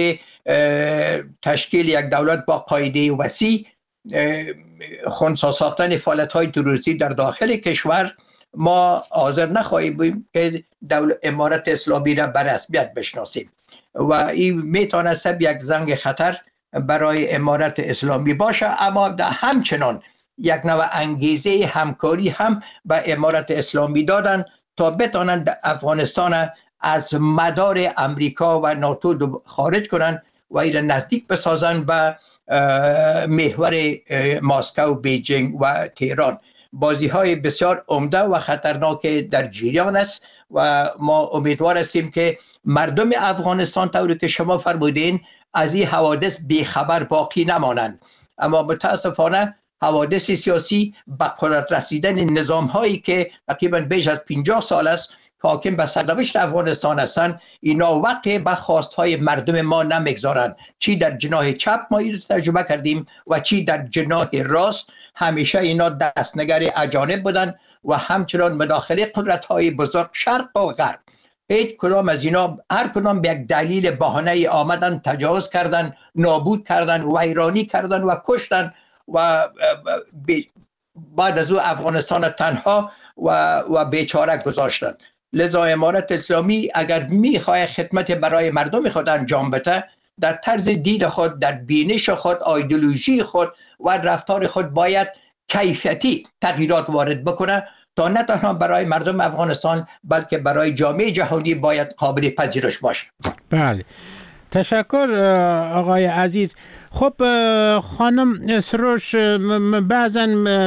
تشکیل یک دولت با قاعده وسیع، خنثی ساختن فعالیت‌های تروریستی در داخل کشور، ما حاضر نخواهیم بود که امارت اسلامی را به رسمیت بشناسیم و این میتواند یک زنگ خطر برای امارت اسلامی باشه. اما همچنان یک نوع انگیزه همکاری هم به امارت اسلامی دادن تا بتوانند افغانستان از مدار امریکا و ناتو خارج کنند و این نزدیک بسازند به محور مسکو، بیجینگ و تهران. بازی های بسیار عمده و خطرناک در جریان است و ما امیدوار هستیم که مردم افغانستان طوری که شما فرمودین از این حوادث بیخبر باقی نمانند. اما متاسفانه حوادث سیاسی به قدرت رسیدن نظام هایی که تقریبا بیش از 50 سال است حاکم به سرنوشت افغانستان هستند، اینا وقت به خواستهای مردم ما نمیگذارند. چی در جناح چپ ما این تجربه کردیم و چی در جناح راست. همیشه اینا دستنگر اجانب بودن و همچنان مداخله قدرت‌های بزرگ شرق و غرب. هیچ کدام از اینا هر کدام به یک دلیل بهانه آمدن، تجاوز کردن، نابود کردن، ویرانی کردن و کشتن و بعد از او افغانستان تنها و بیچاره گذاشتن. لذا امارت اسلامی اگر میخواه خدمت برای مردم خود انجام بده، در طرز دید خود، در بینش خود، ایدئولوژی خود و رفتار خود باید کیفیتی تغییرات وارد بکنه تا نه تنها برای مردم افغانستان بلکه برای جامعه جهانی باید قابل پذیرش باشه. بله، تشکر آقای عزیز. خب خانم سروش، بعضا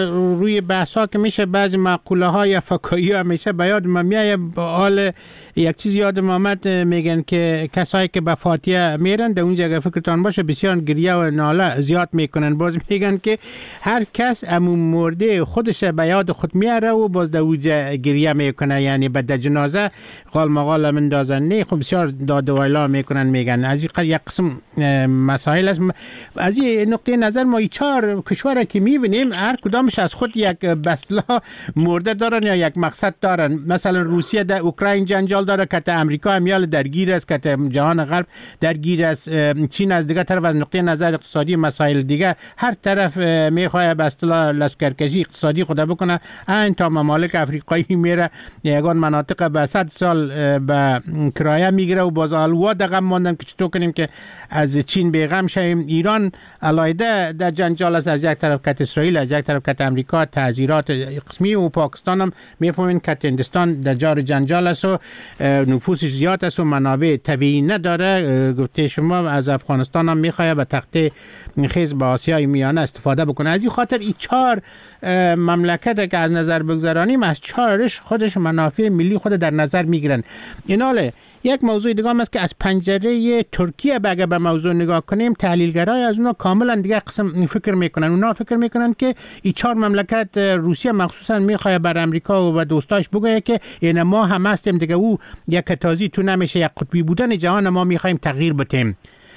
روی بحث ها که میشه بعضی مقوله های فکاهی ها میشه به یاد من میایه. حال یک چیز یادم آمد، میگن که کسایی که به فاتحه میرن در اونجا اگر فکرتان باشه بسیار گریه و ناله زیاد میکنن. باز میگن که هر کس امون مرده خودش به یاد خود میاره و باز در اونجا گریه میکنه، یعنی به جنازه قال مقال مندازن. نه خب بسیار داد و ویلا میکنن. میگن از این یک قسم مسائل است. از این نقطه نظر ما 4 کشور که میبینیم هر کدامش از خود یک بسلا مرده دارن یا یک مقصد دارن. مثلا روسیه در اوکراین جنجال داره، که امریکا همیال درگیر است، که جهان غرب درگیر است، چین از دیگه طرف از نقطه نظر اقتصادی مسائل دیگه هر طرف میخواد به اصطلاح لشکرکشی اقتصادی خود بکنه. این تا ممالک افریقایی میره یگان مناطق به 100 سال به کرایه میگیره و باز الوا دغم ماندن که چطور کنیم که از چین بیغم شیم. ایران علایده در جنجال است، از یک طرف کت اسرائیل، از یک طرف کت امریکا، تعزیرات قسمی، و پاکستان هم میفهمین کت هندستان در جار جنجال است و نفوسش زیاد است و منابع طبیعی نداره. گفته شما از افغانستان هم میخواد به تخته خیز به آسیای میانه استفاده بکنه. از این خاطر این 4 مملکت که از نظر بگذارانیم از 4ش خودش منافع ملی خود در نظر میگیرن. ایناله یک موضوع دیگه هم است که از پنجره ترکیه اگه به موضوع نگاه کنیم، تحلیلگرای از اونا کاملا دیگه قسم فکر میکنن. اونا فکر میکنن که این 4 مملکت، روسیه مخصوصا میخواد بر امریکا و دوستاش بگه که این ما هم هستیم دیگه، او یک تازی تو نمیشه، یک قطبی بودن جهان ما میخوایم تغییر بدیم.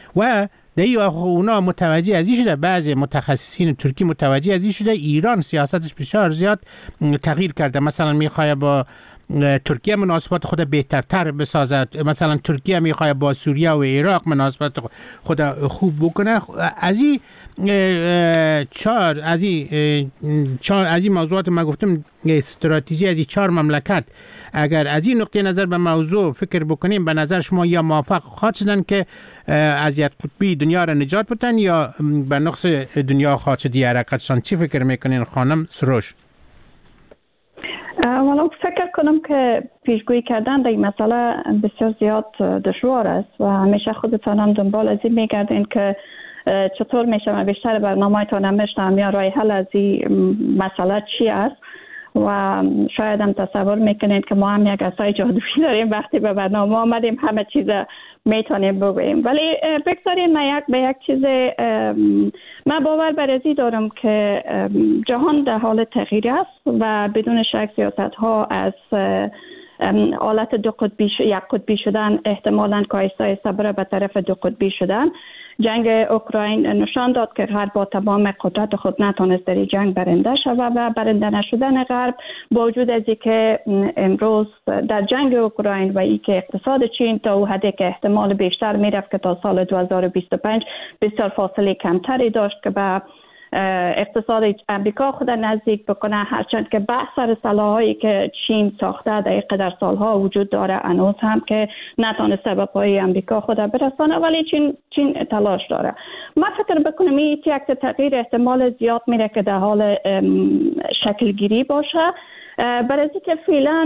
و دیگه اونا متوجه از این شده، بعضی متخصصین ترکی متوجه از این شده ایران سیاستش بسیار زیاد تغییر کرده. مثلا میخواد با ترکیه مناسبات خود بهترتر بسازد، مثلا ترکیه میخواد با سوریه و عراق مناسبات خود خوب بکنه. از این 4 از این موضوعات ما گفتم استراتژی از این 4 مملکت اگر از این نقطه نظر به موضوع فکر بکنیم، به نظر شما یا موافق خواهد شدن که از یک قطبی دنیا را نجات بدن یا به نقص دنیا خواهد شد حرکتشان؟ چی فکر میکنین خانم سروش؟ والا فکر کنم که پیشگویی کردن در این مسئله بسیار زیاد دشوار است و همیشه خودتان هم دنبال از این میگردین که چطور میشه. من بیشتر برنامه‌تان هم میشنم یا راه حل از این مسئله چی است و شاید هم تصور میکنین که ما هم یک عصای جادویی داریم، وقتی به برنامه آمدیم همه چیز میتونیم بگوییم. ولی بگذارین من به یک چیز، من باور بر ازی دارم که جهان در حال تغییر است و بدون شک سیاست ها از حالت یک قطبی شدن احتمالاً کایسته بره به طرف 2 قطبی شدن. جنگ اوکراین نشان داد که غرب با تمام قدرت خود نتونست در جنگ برنده شود و برنده نشدن غرب با وجود از اینکه امروز در جنگ اوکراین و اینکه اقتصاد چین تا او حدی که احتمال بیشتر میرفت که تا سال 2025 بسیار فاصله کمتری داشت که به اقتصاد امریکا خود نزدیک بکنه، هرچند که بحث سر سلاحایی که چین ساخته در قدر سالها وجود داره هنوز هم که نتونسته به پای امریکا خود برسانه، ولی چین تلاش داره. من فکر بکنم این یک تغییر احتمال زیاد میره که در حال شکل گیری باشه، برای که فعلا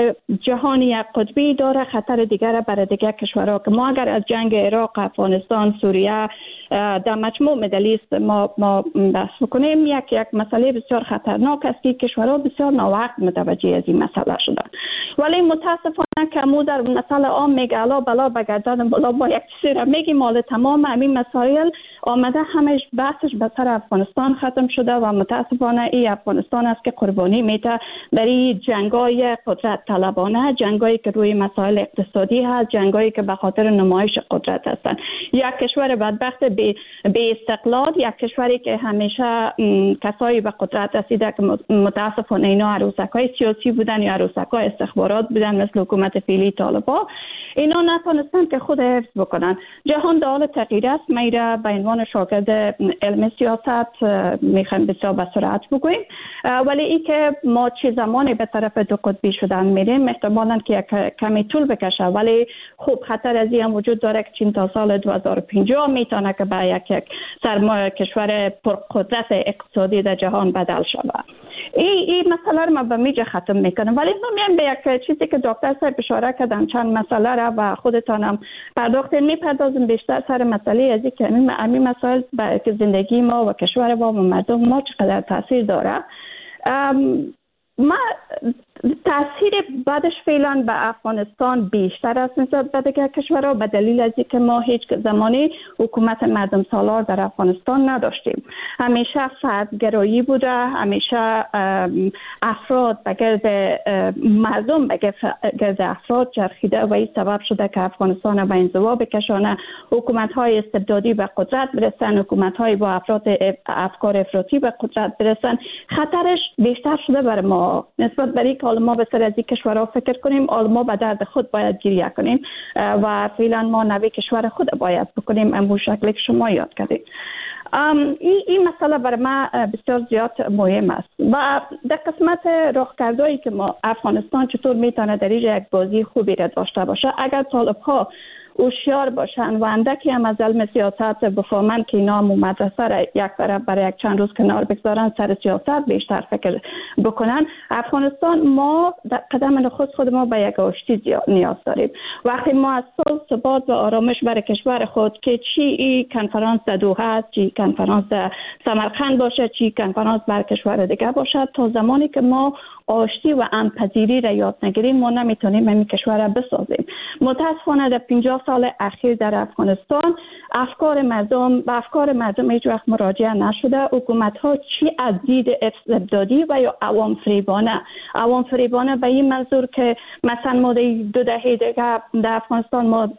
جهانی قطبی داره خطر دیگر برای دیگر کشورها که ما اگر از جنگ عراق، افغانستان، سوریه در مجموع مدلیست ما بحث بکنیم، یک مسئله بسیار خطرناک است که کشورها بسیار ناوقت متوجه از این مسئله شدن. ولی متاسفانه که مو در مسئله عام میگه الا بلا بگردن بلا با یک چیزی را میگی، مال تمام همین مسائل آمده همش بحثش به سر افغانستان ختم شده و متاسفانه این افغانستان است که قربانی میده در این جنگای قدرت طلبانه، جنگایی که روی مسائل اقتصادی هست، جنگایی که به خاطر نمایش قدرت هستند. یک کشور بدبخت به استقلال، یک کشوری که همیشه کسایی به قدرت رسیده که متاسفانه اینا عروسکای سیاسی بودن یا عروسکای استخبارات بودن مثل حکومت فعلی طالبان، اینا نتونستن که خود حفظ بکنن. جهان در حال تغییر است. ما را به عنوان شاگرد علم سیاست میخوایم بسیار به سرعت بگوییم، ولی این که ما چه زمانی به طرف دو قطبی شدن میریم احتمالاً که کمی طول بکشه، ولی خوب خطر از این هم وجود داره که چین تا سال 2050 میتونه که به یک کشور پرقدرت اقتصادی در جهان بدل شود. این مسئله رو من به میجه ختم میکنم، ولی ما میایم به یک چیزی که دکتر صاحب اشاره کردن، چند مسئله را و خودتانم پرداختین، میپردازم بیشتر سر مسئله از این که همین مسائل به زندگی ما و کشور ما و مردم ما چقدر تاثیر داره. ما تاثیر بعدش فعلا به افغانستان بیشتر است نسبت به دیگر کشورها به دلیل از اینکه ما هیچ زمانی حکومت مردم سالار در افغانستان نداشتیم. همیشه فردگرایی بوده، همیشه افراد به گرد مردم به گرد افراد چرخیده و این سبب شده که افغانستان به انزوا بکشانه، حکومت‌های استبدادی به قدرت برسن، حکومت‌های با افکار افراطی به قدرت برسن. خطرش بیشتر شده بر ما نسبت به اینکه ما به سر از این کشورها فکر کنیم، ما به درد خود باید گریه کنیم و فعلا ما نوی کشور خود باید بکنیم امو شکلی که شما یاد کردید. این مسئله برای ما بسیار زیاد مهم است و در قسمت راهکردهایی که ما افغانستان چطور میتونه در اینجا یک بازی خوبی را داشته باشه اگر طالب‌ها هوشیار باشن و اندکی هم از علم سیاست بفهمن که اینا مدرسه را یک طرف برای یک چند روز کنار بگذارن، سر سیاست بیشتر فکر بکنن، افغانستان ما در قدم نخست خود ما به یک آشتی نیاز داریم. وقتی ما از صلح، ثبات و آرامش برای کشور خود که چی کنفرانس در دوحه است، چی کنفرانس در سمرقند باشه، چی کنفرانس بر کشور دیگه باشه، تا زمانی که ما آشتی و امن‌پذیری را یاد نگیریم ما نمیتونیم این کشور را بسازیم. متاسفانه در 50 سال اخیر در افغانستان افکار مردم هیچ وقت مراجعه نشده. حکومت ها چی از دید استبدادی و یا عوام فریبانه به این منظور که مثلا ما 2 دهه دیگه در افغانستان ما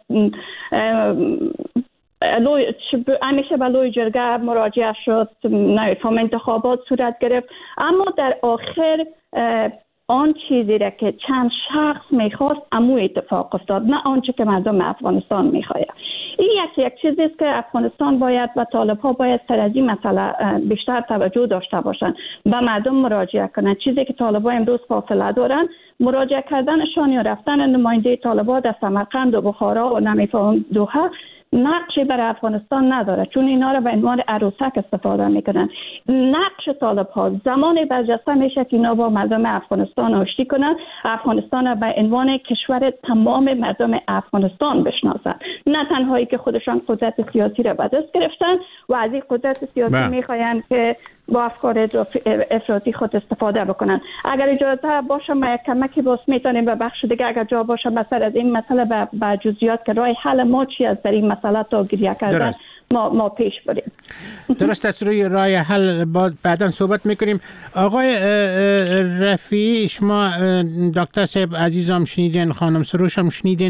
همیشه به لوی جرگه مراجعه شد، انتخابات صورت گرفت، اما در آخر آن چیزی را که چند شخص میخواست امو اتفاق افتاد، نه آنچه که مردم افغانستان میخواید. این یک چیزی است که افغانستان باید و طالب‌ها باید سر از این مسئله بیشتر توجه داشته باشند، به مردم مراجعه کنند. چیزی که طالب‌ها امروز فاصله دارن، مراجعه کردنشان یا رفتن نماینده طالب‌ها در سمرقند و بخارا و نمیفهم دوحه نقشی برای افغانستان نداره، چون اینا رو به عنوان عروسک استفاده میکنن. نقش طالب‌ها زمانی برجسته میشه که اینا با مردم افغانستان آشتی کنن، افغانستان رو به عنوان کشور تمام مردم افغانستان بشناسن، نه تنهایی که خودشان قدرت سیاسی رو به دست گرفتن و از این قدرت سیاسی میخواین که با افکار افراطی خود استفاده بکنن. اگر اجازه باشه ما یک کمکی باز میتونیم به بخش دیگه اگر جا باشه مثلا از این مسئله به جزئیات که راه حل ما چی از در این مسئله تا گریه کردن ما پیش بریم. درست است، روی راه حل بعدا صحبت میکنیم. آقای رفیعی، شما دکتر صاحب عزیزم شنیدین، خانم سروش هم شنیدین.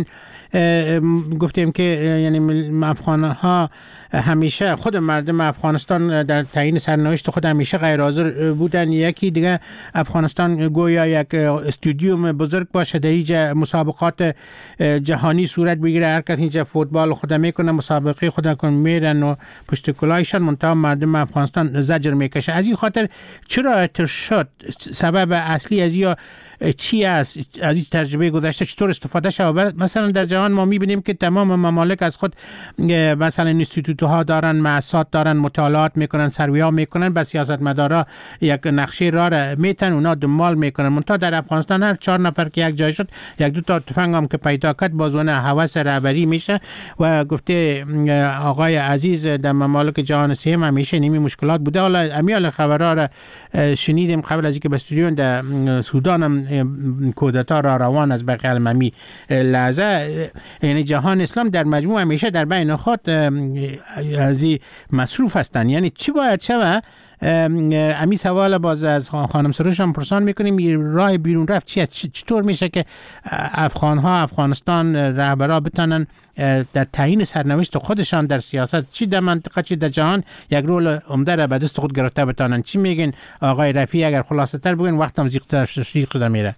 گفتیم که یعنی افغان‌ها همیشه خود مردم افغانستان در تعیین سرنوشت خود همیشه غیر حاضر بودن. یکی دیگه افغانستان گویا یک استودیوم بزرگ باشه، در اینجا مسابقات جهانی صورت بگیره، هر کس اینجا فوتبال خود میکنه، مسابقه خود کن میرن و پشت کلاهشان، منتها مردم افغانستان زجر میکشه. از این خاطر چرا ارتشاد سبب اصلی از یا چی است؟ از این تجربه گذشته چطور استفاده شود؟ مثلا در جهان ما میبینیم که تمام ممالک از خود مثلا اینستیتوت ها دارن، مؤسسات دارن، مطالعات میکنن، سروی ها میکنن، به سیاستمدارا یک نقشه راه میتن، اونا دنبال میکنن. منتها در افغانستان هر 4 نفر که یک جای شد، یک دو تا تفنگ هم که پیدا کرد بازونه هوس رهبری میشه. و گفته آقای عزیز در ممالک جهان سوم همیشه نیمی مشکلات بوده. حالا امیال خبرها را شنیدیم قبل از اینکه به استودیو در سودان هم کودتا را روان از برق الممی لحظه. یعنی جهان اسلام در مجموع همیشه در بین خود از مصروف هستند. یعنی چی باید شود؟ امی سوال باز از خانم سروش هم پرسان میکنیم، راه بیرون رفت چی است؟ چطور میشه که افغانستان رهبرا بتونن در تعیین سرنوشت خودشان در سیاست، چی در منطقه چی در جهان، یک رول عمده را به دست خود گرفته بتونن؟ چی میگین آقای رفیع؟ اگر خلاصه تر بگین، وقتم زیق میره.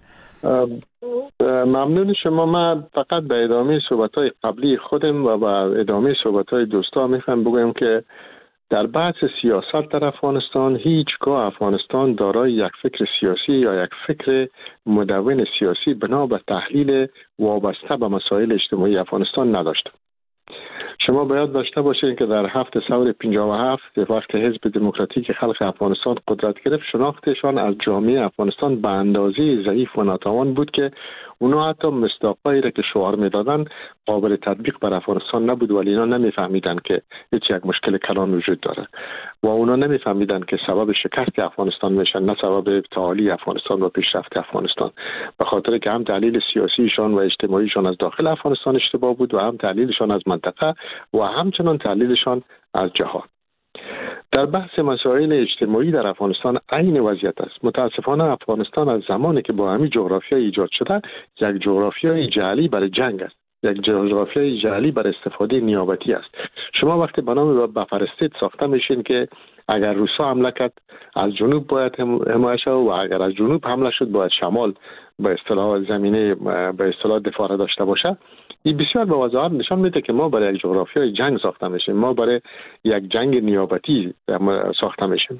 ممنون شما. من فقط به ادامه صحبت‌های قبلی خودم و به ادامه صحبت‌های دوستا میخوام بگم که در بحث سیاست در افغانستان هیچگاه افغانستان دارای یک فکر سیاسی یا یک فکر مدون سیاسی بنا به تحلیل وابسته به مسائل اجتماعی افغانستان نداشت. شما باید داشته باشید که در 7 ثور 57 وقت حزب دموکراتیک خلق افغانستان قدرت گرفت، شناختشان از جامعه افغانستان به اندازه ضعیف و ناتوان بود که اونا حتی مصداقایی را که شعار میدادن قابل تطبیق بر افغانستان نبود، ولی اینا نمیفهمیدن که هیچ یک مشکل کلان وجود داره و اونا نمیفهمیدن که سبب شکست افغانستان میشن، نه سبب تعالی افغانستان و پیشرفت افغانستان. به خاطر که هم دلیل سیاسیشان و اجتماعیشان از داخل افغانستان اشتباه بود و هم دلیلشان از منطقه و همچنان تحلیلشان از جهان. در بحث مسائل اجتماعی در افغانستان عین وضعیت است. متاسفانه افغانستان از زمانی که با همین جغرافیا ایجاد شده یک جغرافیای جعلی برای جنگ است، یک جغرافیای جعلی برای استفاده نیابتی است. شما وقتی به نام بفرستید ساخته میشین که اگر روسا حمله کرد از جنوب باید حمایت شود و اگر از جنوب حمله شد باید شمال به اصطلاح زمینه به اصطلاح دفاع داشته باشه. این بسیار به وضاحت نشان میده که ما برای یک جغرافیای جنگ ساخته میشیم، ما برای یک جنگ نیابتی ساخته میشیم.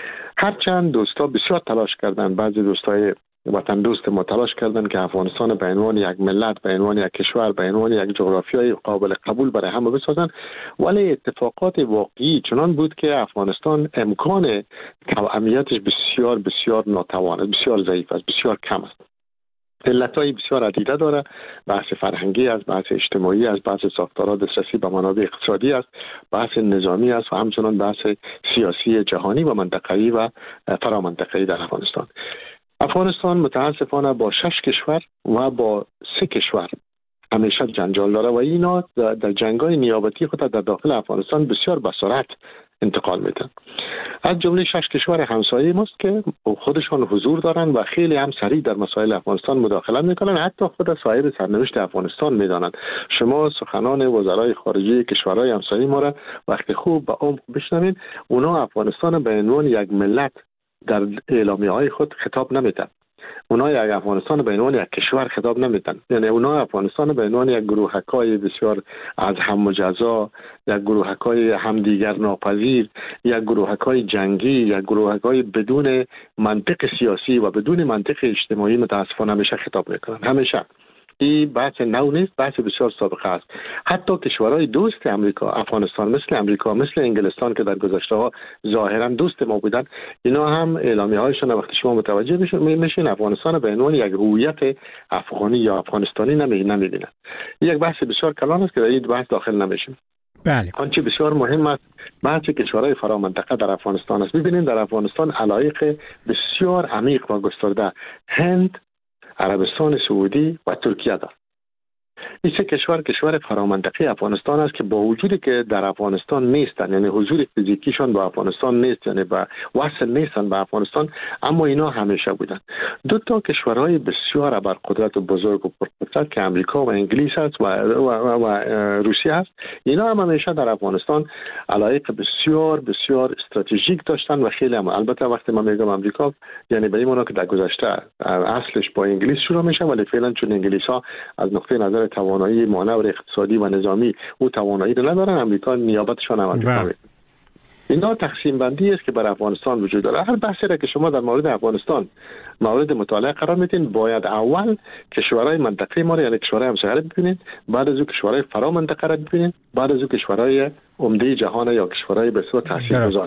هرچند دوستا بسیار تلاش کردن، بعضی دوستای وطن دوست ما تلاش کردن که افغانستان به عنوان یک ملت، به عنوان یک کشور، به عنوان یک جغرافیای قابل قبول برای همه بسازن، ولی اتفاقات واقعی چنان بود که افغانستان امکان توأمیتش بسیار بسیار ناتوان، بسیار ضعیف است، بسیار کم است. علتهای بسیار عدیده داره، بحث فرهنگی است، بحث اجتماعی است، بحث ساختارها، دسترسی به منابع اقتصادی است، بحث نظامی است و همچنان بحث سیاسی جهانی و منطقه‌ای و فرامنطقه‌ای در افغانستان. افغانستان متاسفانه با 6 کشور و با 3 کشور همیشه جنجال داره و اینا در جنگ‌های نیابتی خود در داخل افغانستان بسیار به سرعت انتقال میدن. از جمله 6 کشور همسایه ماست که خودشان حضور دارن و خیلی هم سریع در مسائل افغانستان مداخله میکنن، حتی خود صاحب سرنوشت افغانستان میدانند. شما سخنان وزرای خارجه کشورهای همسایه ما را وقتی خوب به عمق بشنوید، اونا افغانستان به عنوان یک ملت در اعلامیه‌های خود خطاب نمیدن. اونا یک افغانستان به عنوان یک کشور خطاب نمیدن. یعنی اونا افغانستان به عنوان یک گروهکای بسیار از هم مجزا، یک گروهکای همدیگر ناپذیر، یک گروهکای جنگی، یک گروهکای بدون منطق سیاسی و بدون منطق اجتماعی متاسفانه همیشه خطاب میکنن. همیشه این بحث نو نیست، بحث بسیار سابقه است. حتی کشورهای دوست امریکا، افغانستان مثل امریکا، مثل انگلستان که در گذشته ها ظاهرا دوست ما بودن، اینا هم اعلامیه هایشون وقتی شما متوجه میشین افغانستان به عنوان یک هویت افغانی یا افغانستانی نمیبینن. یک بحث بسیار کلان است که در این بحث داخل نمیشیم. بله. آنچه بسیار مهم است بحث کشورهای فرامنطقه در افغانستان است. ببینید در افغانستان علایق بسیار عمیق و گسترده هند، عربستان سعودی و ترکیه دارد. این سه کشور فرامنطقه افغانستان است که با وجودی که در افغانستان نیستن، یعنی حضور فیزیکیشان با افغانستان نیست، یعنی با وصل نیستن به افغانستان، اما اینا همیشه بودن. دو تا کشورهای بسیار ابرقدرت و بزرگ و پرقدرت که امریکا و انگلیس است و روسیه است، اینا هم همیشه در افغانستان علایق بسیار بسیار استراتژیک داشتن و خیلی هم. البته وقتی من میگم امریکا یعنی به این معنی که در گذشته اصلش با انگلیس شروع میشه، ولی فعلا چون انگلیس ها از نقطه نظر توانایی مانور اقتصادی و نظامی او توانایی رو ندارن، امریکا نیابتشان هم امریکا. اینا تقسیم بندی است که بر افغانستان وجود داره. هر بحثی را که شما در مورد افغانستان مورد مطالعه قرار میدین، باید اول کشورهای منطقه ما را یعنی کشورهای همسایه ببینید، بعد از اون کشورهای فرا منطقه را ببینید، بعد از اون کشورهای عمده جهان یا کشورهای بسیار تاثیرگذار.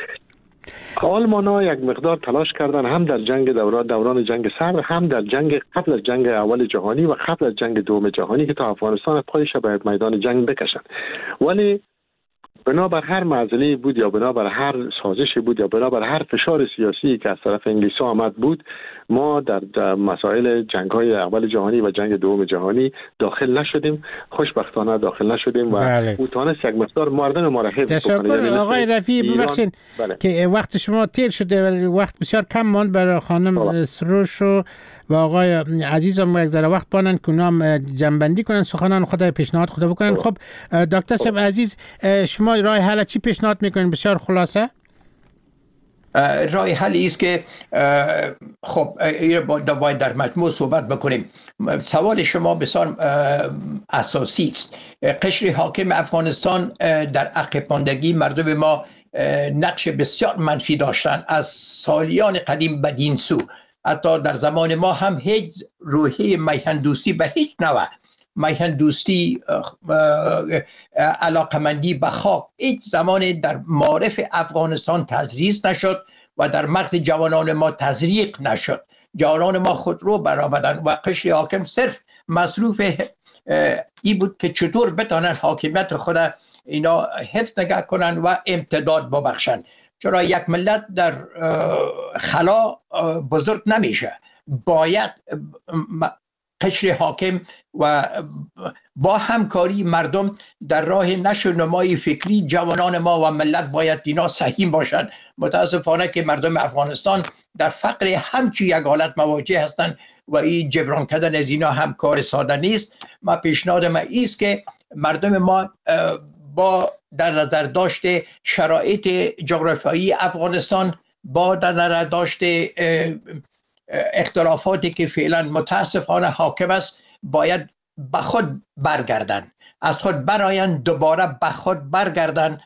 آلمان‌ها یک مقدار تلاش کردن هم در جنگ دوران جنگ سرد، هم در جنگ قبل از جنگ اول جهانی و قبل از جنگ دوم جهانی که تا افغانستان پایش به میدان جنگ بکشن، ولی بنابر هر معضلی بود یا بنابر هر سازشی بود یا بنابر هر فشار سیاسی که از طرف انگلیس‌ها آمد بود، ما در مسائل جنگ‌های اول جهانی و جنگ دوم جهانی داخل نشدیم. خوشبختانه داخل نشدیم و او تونست یک مقدار مردم ما را حفظ کنه. تشکر آقای رفیعی. ببخشید که وقت شما تیر شده ولی وقت بسیار کم ماند برای خانم سروش و آقای عزیزم یک ذره وقت بانن که اونام جنبندی کنن سخنان خدا پیشنهاد خدا بکنن. خب دکتر صاحب عزیز، شما راه حل چی پیشنهاد میکنین؟ بسیار خلاصه. راه حلی است که خب باید در مجموع صحبت بکنیم. سوال شما بسیار اساسی است. قشر حاکم افغانستان در عقب ماندگی مردم ما نقش بسیار منفی داشتن از سالیان قدیم بدین سو. حتی در زمان ما هم هیچ روحیه میهندوستی به هیچ نوع، میهندوستی، علاقمندی به خاک هیچ زمان در معارف افغانستان تدریس نشد و در مغز جوانان ما تزریق نشد. جوانان ما خود رو برآوردن و قشر حاکم صرف مصروف ای بود که چطور بتانن حاکمیت خود اینا حفظ نگه کنن و امتداد ببخشن. چرا یک ملت در خلا بزرگ نمیشه. باید قشر حاکم و با همکاری مردم در راه نشر نمای فکری جوانان ما و ملت باید اینا سهیم باشند. متاسفانه که مردم افغانستان در فقر همچی یک حالت مواجه هستند و این جبران کردن از اینا هم کار ساده نیست. ما پیشنهاد ما ایست که مردم ما با در نظر داشته شرایط جغرافیایی افغانستان، با در نظر داشته اختلافاتی که فعلا متاسفانه حاکم است، باید به خود برگردن، از خود برآیند، دوباره به خود برگردن،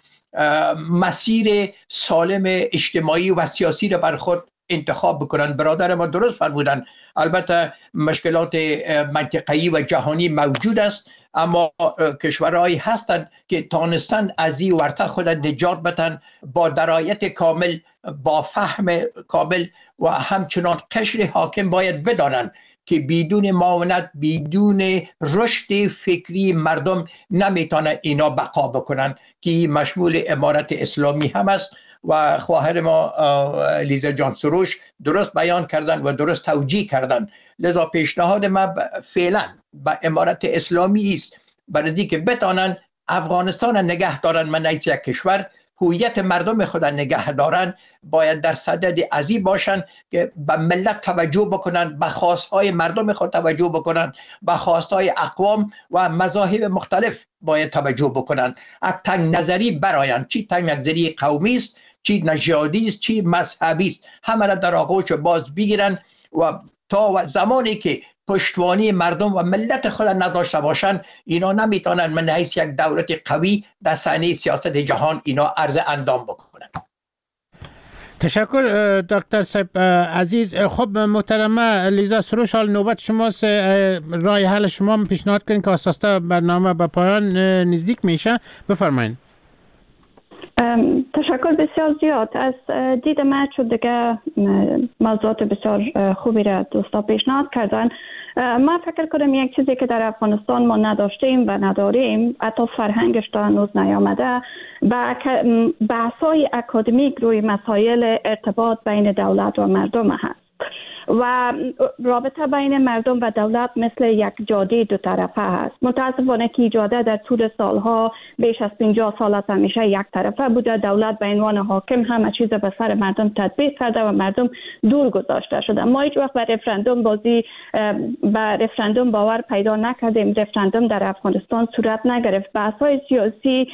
مسیر سالم اجتماعی و سیاسی را بر خود انتخاب بکنن. برادر ما درست فرمودن، البته مشکلات منطقه‌ای و جهانی موجود است، اما کشورهایی هستند که تانستند از این ورطه خود نجات بدن با درایت کامل، با فهم کامل. و همچنان قشر حاکم باید بدانند که بدون معاونت، بدون رشد فکری مردم نمیتونه اینا بقا بکنن که مشمول امارت اسلامی هم است و خواهر ما لیزا جان سروش درست بیان کردن و درست توجیه کردن. لذا پیشنهاد ما فعلا به امارت اسلامی است برای اینکه بتانن افغانستان نگه دارن، من یک کشور هویت مردم خود نگه دارن، باید در صدد ازی باشن که به ملت توجه بکنن، به خواستهای مردم خود توجه بکنن، به خواستهای اقوام و مذاهب مختلف باید توجه بکنن. از تنگ نظری براین، چی تنگ نظری قومی است، چی نژادی است، چی مذهبی است، همه را در آغوش باز بگیرن و تا زمانی که پشتوانی مردم و ملت خود نداشته باشن، اینا نمیتونن من حیث یک دولت قوی در صحنه سیاست جهان اینا عرض اندام بکنن. تشکر دکتر صاحب عزیز. خب محترمه لیزا سروش، حال نوبت شماست. راه حل شما پیشنهاد کنین که اساسا برنامه به پایان نزدیک میشه. بفرمایید. تشکر بسیار زیاد. از دید من چون دیگه موضوعات بسیار خوبی را دوستا پیشنهاد کردن، من فکر کنم یک چیزی که در افغانستان ما نداشتیم و نداریم، حتی فرهنگش تا هنوز نیامده، بحث‌های اکادمیک روی مسائل ارتباط بین دولت و مردم هست. و رابطه بین مردم و دولت مثل یک جاده دو طرفه هست. متاسفانه که جاده در طول سالها بیش از 50 سال است همیشه یک طرفه بوده. دولت به عنوان حاکم همه چیز به سر مردم تطبیق کرده و مردم دور گذاشته شده. ما هیچ وقت به رفراندوم باور پیدا نکردیم. رفراندوم در افغانستان صورت نگرفت. بحث‌های سیاسی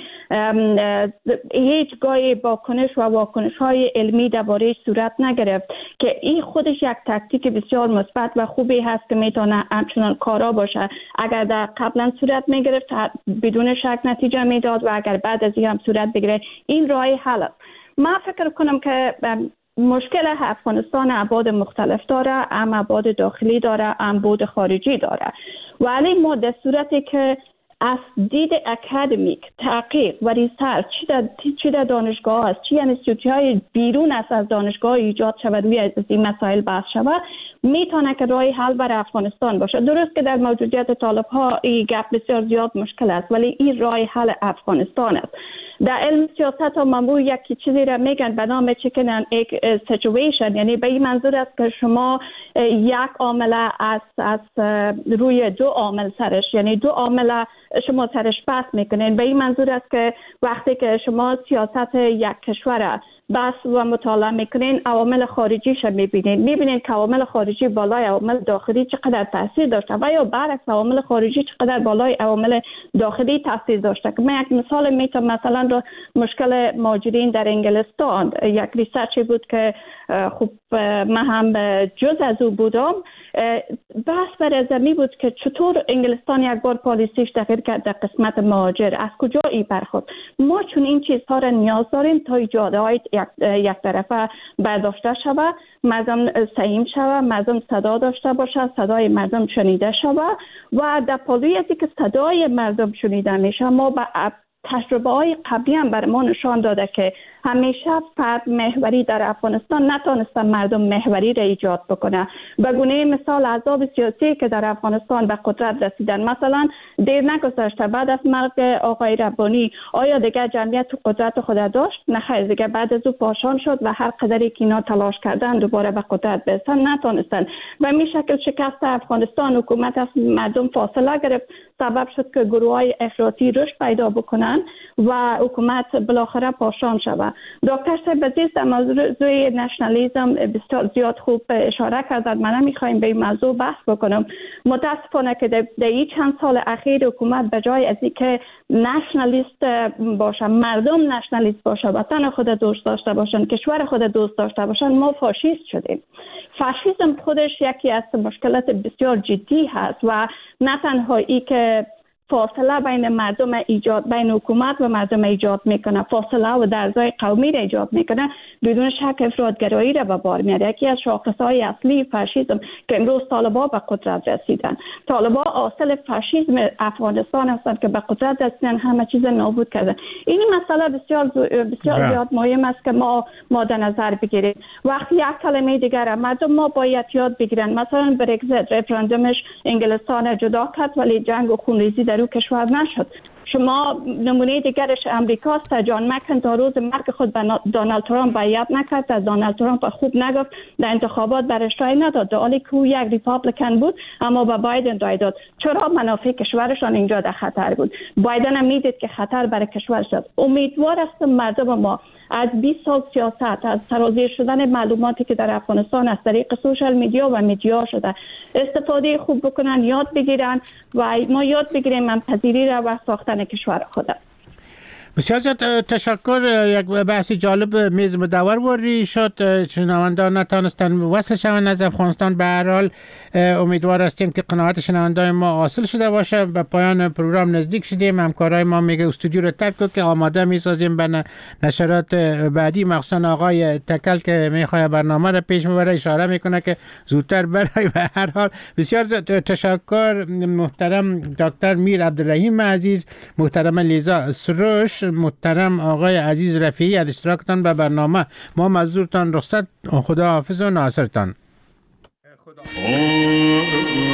هیچگاه واکنش‌های علمی درباره صورت نگرفت که این خودش یک تاکتیک بسیار مثبت و خوبی هست که میتونه همچنان کارا باشه. اگر در قبلا صورت میگرفت بدون شک نتیجه میداد و اگر بعد از این هم صورت بگیره این راه حل است. من فکر کنم که مشکل افغانستان ابعاد مختلف داره، هم ابعاد داخلی داره، هم ابعاد خارجی داره. ولی ما در صورتی که از دید اکادمیک تحقیق و ریسرچ چی در دانشگاه است، چی انستیتوت‌های بیرون از دانشگاه ایجاد شود روی این مسائل بحث شود، میتونه که راه حل برای افغانستان باشه. درست که در موجودیت طالب‌ها این گپ بسیار زیاد مشکل است، ولی این راه حل افغانستان است. در علم سیاست ها معمول یک چیزی را میگن به نام chicken and egg situation، یعنی به این منظور است که شما یک عامل از روی دو عامل سرش، یعنی دو عامل شما سرش بحث میکنین. به این منظور است که وقتی که شما سیاست یک کشور بحث و مطالعه میکنین عوامل خارجیش میبینین که عوامل خارجی بالای عوامل داخلی چقدر تاثیر داشته و یا برعکس عوامل خارجی چقدر بالای عوامل داخلی تاثیر داشته. که من یک مثال میتونم، مثلا رو مشکل مهاجرین در انگلستان، یک ریسرچی بود که خب من هم جز از او بودم. بحث بر زمین بود که چطور انگلستان یک بار پالیسیش تغییر کرد در قسمت مهاجر، از کجا این برخورد. ما چون این چیزها را نیاز داریم تا ایجاده های یک طرفه برداشته شود، مردم سهیم شود، مردم صدا داشته باشه، صدای مردم شنیده شود و در پالوی ازی که صدای مردم شنیده میشه، ما با تجربه های قبلی هم بر ما نشان داده که همیشه فرد محوری در افغانستان نتونسته مردم محوری را ایجاد بکنه. به گونه مثال احزاب سیاسی که در افغانستان به قدرت رسیدن، مثلا دیر نگذشته بعد از مرگ آقای ربانی آیا دیگر جمعیت تو قدرت خود داشت؟ نه خیر، دیگر بعد از او پاشان شد و هر قدری که اینا تلاش کردن دوباره به قدرت برسن نتونستن و می شکل شکست افغانستان حکومت از مردم فاصله گرفت، سبب شد که گروه‌های افراطی رشد پیدا بکنن و حکومت بالاخره پاشان شود. دکتر صاحب عزیز در موضوع نشنالیسم بسیار زیاد خوب اشاره کردن. من نمیخوایم به این موضوع بحث بکنم. متاسفانه که در این چند سال اخیر حکومت به جای از اینکه نشنالیست باشه، مردم نشنالیست باشه، وطن خود دوست داشته باشن، کشور خود دوست داشته باشن، ما فاشیست شدیم. فاشیسم خودش یکی از مشکلات بسیار جدی هست و نه تنها ای که فاصله بین مردم بین حکومت و مردم ایجاد میکنه، فاصله و درزای قومی را ایجاد میکنه، بدون شک افراطگرایی را به بار میاره. یکی از شاخصهای اصلی فاشیسم که امروز طالبان به قدرت رسیدن، طالبان اصل فاشیسم افغانستان هستند که به قدرت رسیدن، همه چیز نابود کردن. این مسئله بسیار زیاد مهم است که ما در نظر بگیریم. وقتی یک کلمه دیگر مردم ما باید یاد بگیرن، مثلا برگزیت رفراندومش انگلستان جدا کرد ولی جنگ و خونریزی در او کشور نشد. شما نمونه دیگرش امریکاست. جان مکن تا روز مرگ خود به دونالد ترامپ بیعت نکرد، از دونالد ترامپ خوب نگفت، در انتخابات برش رای نداد، در حالی که او یک ریپابلیکن بود اما به بایدن رای داد. چرا؟ منافع کشورشان اینجا در خطر بود. بایدن هم میدید که خطر برای کشورش است. امیدوار هستم مردم ما از 20 سال سیاست، از سرازیر شدن معلوماتی که در افغانستان از طریق سوشال میدیا و میدیا شده استفاده خوب بکنن، یاد بگیرن و ما یاد بگیریم منپذیری را و ساختن کشور خود. بسیار زیاد تشکر. یک بحث جالب میز مدور وری شد. شنوندان نتانستن وصل شوند از افغانستان. به هر حال امیدوار هستیم که قناعت شنوندان ما حاصل شده باشه. به پایان پروگرام نزدیک شدیم. همکارای ما میگه استودیو رو ترک کن که آماده میسازیم به نشرات بعدی. مخصوصا آقای تکل که میخواد برنامه رو پیش ببره اشاره میکنه که زودتر برای. به هر حال بسیار تشکر محترم دکتر میر عبدالرحیم عزیز، محترم لیزا سروش، محترم آقای عزیز رفیعی از اشتراکتان به برنامه. ما مزدورتان رخصت. خدا حافظ و ناصرتان.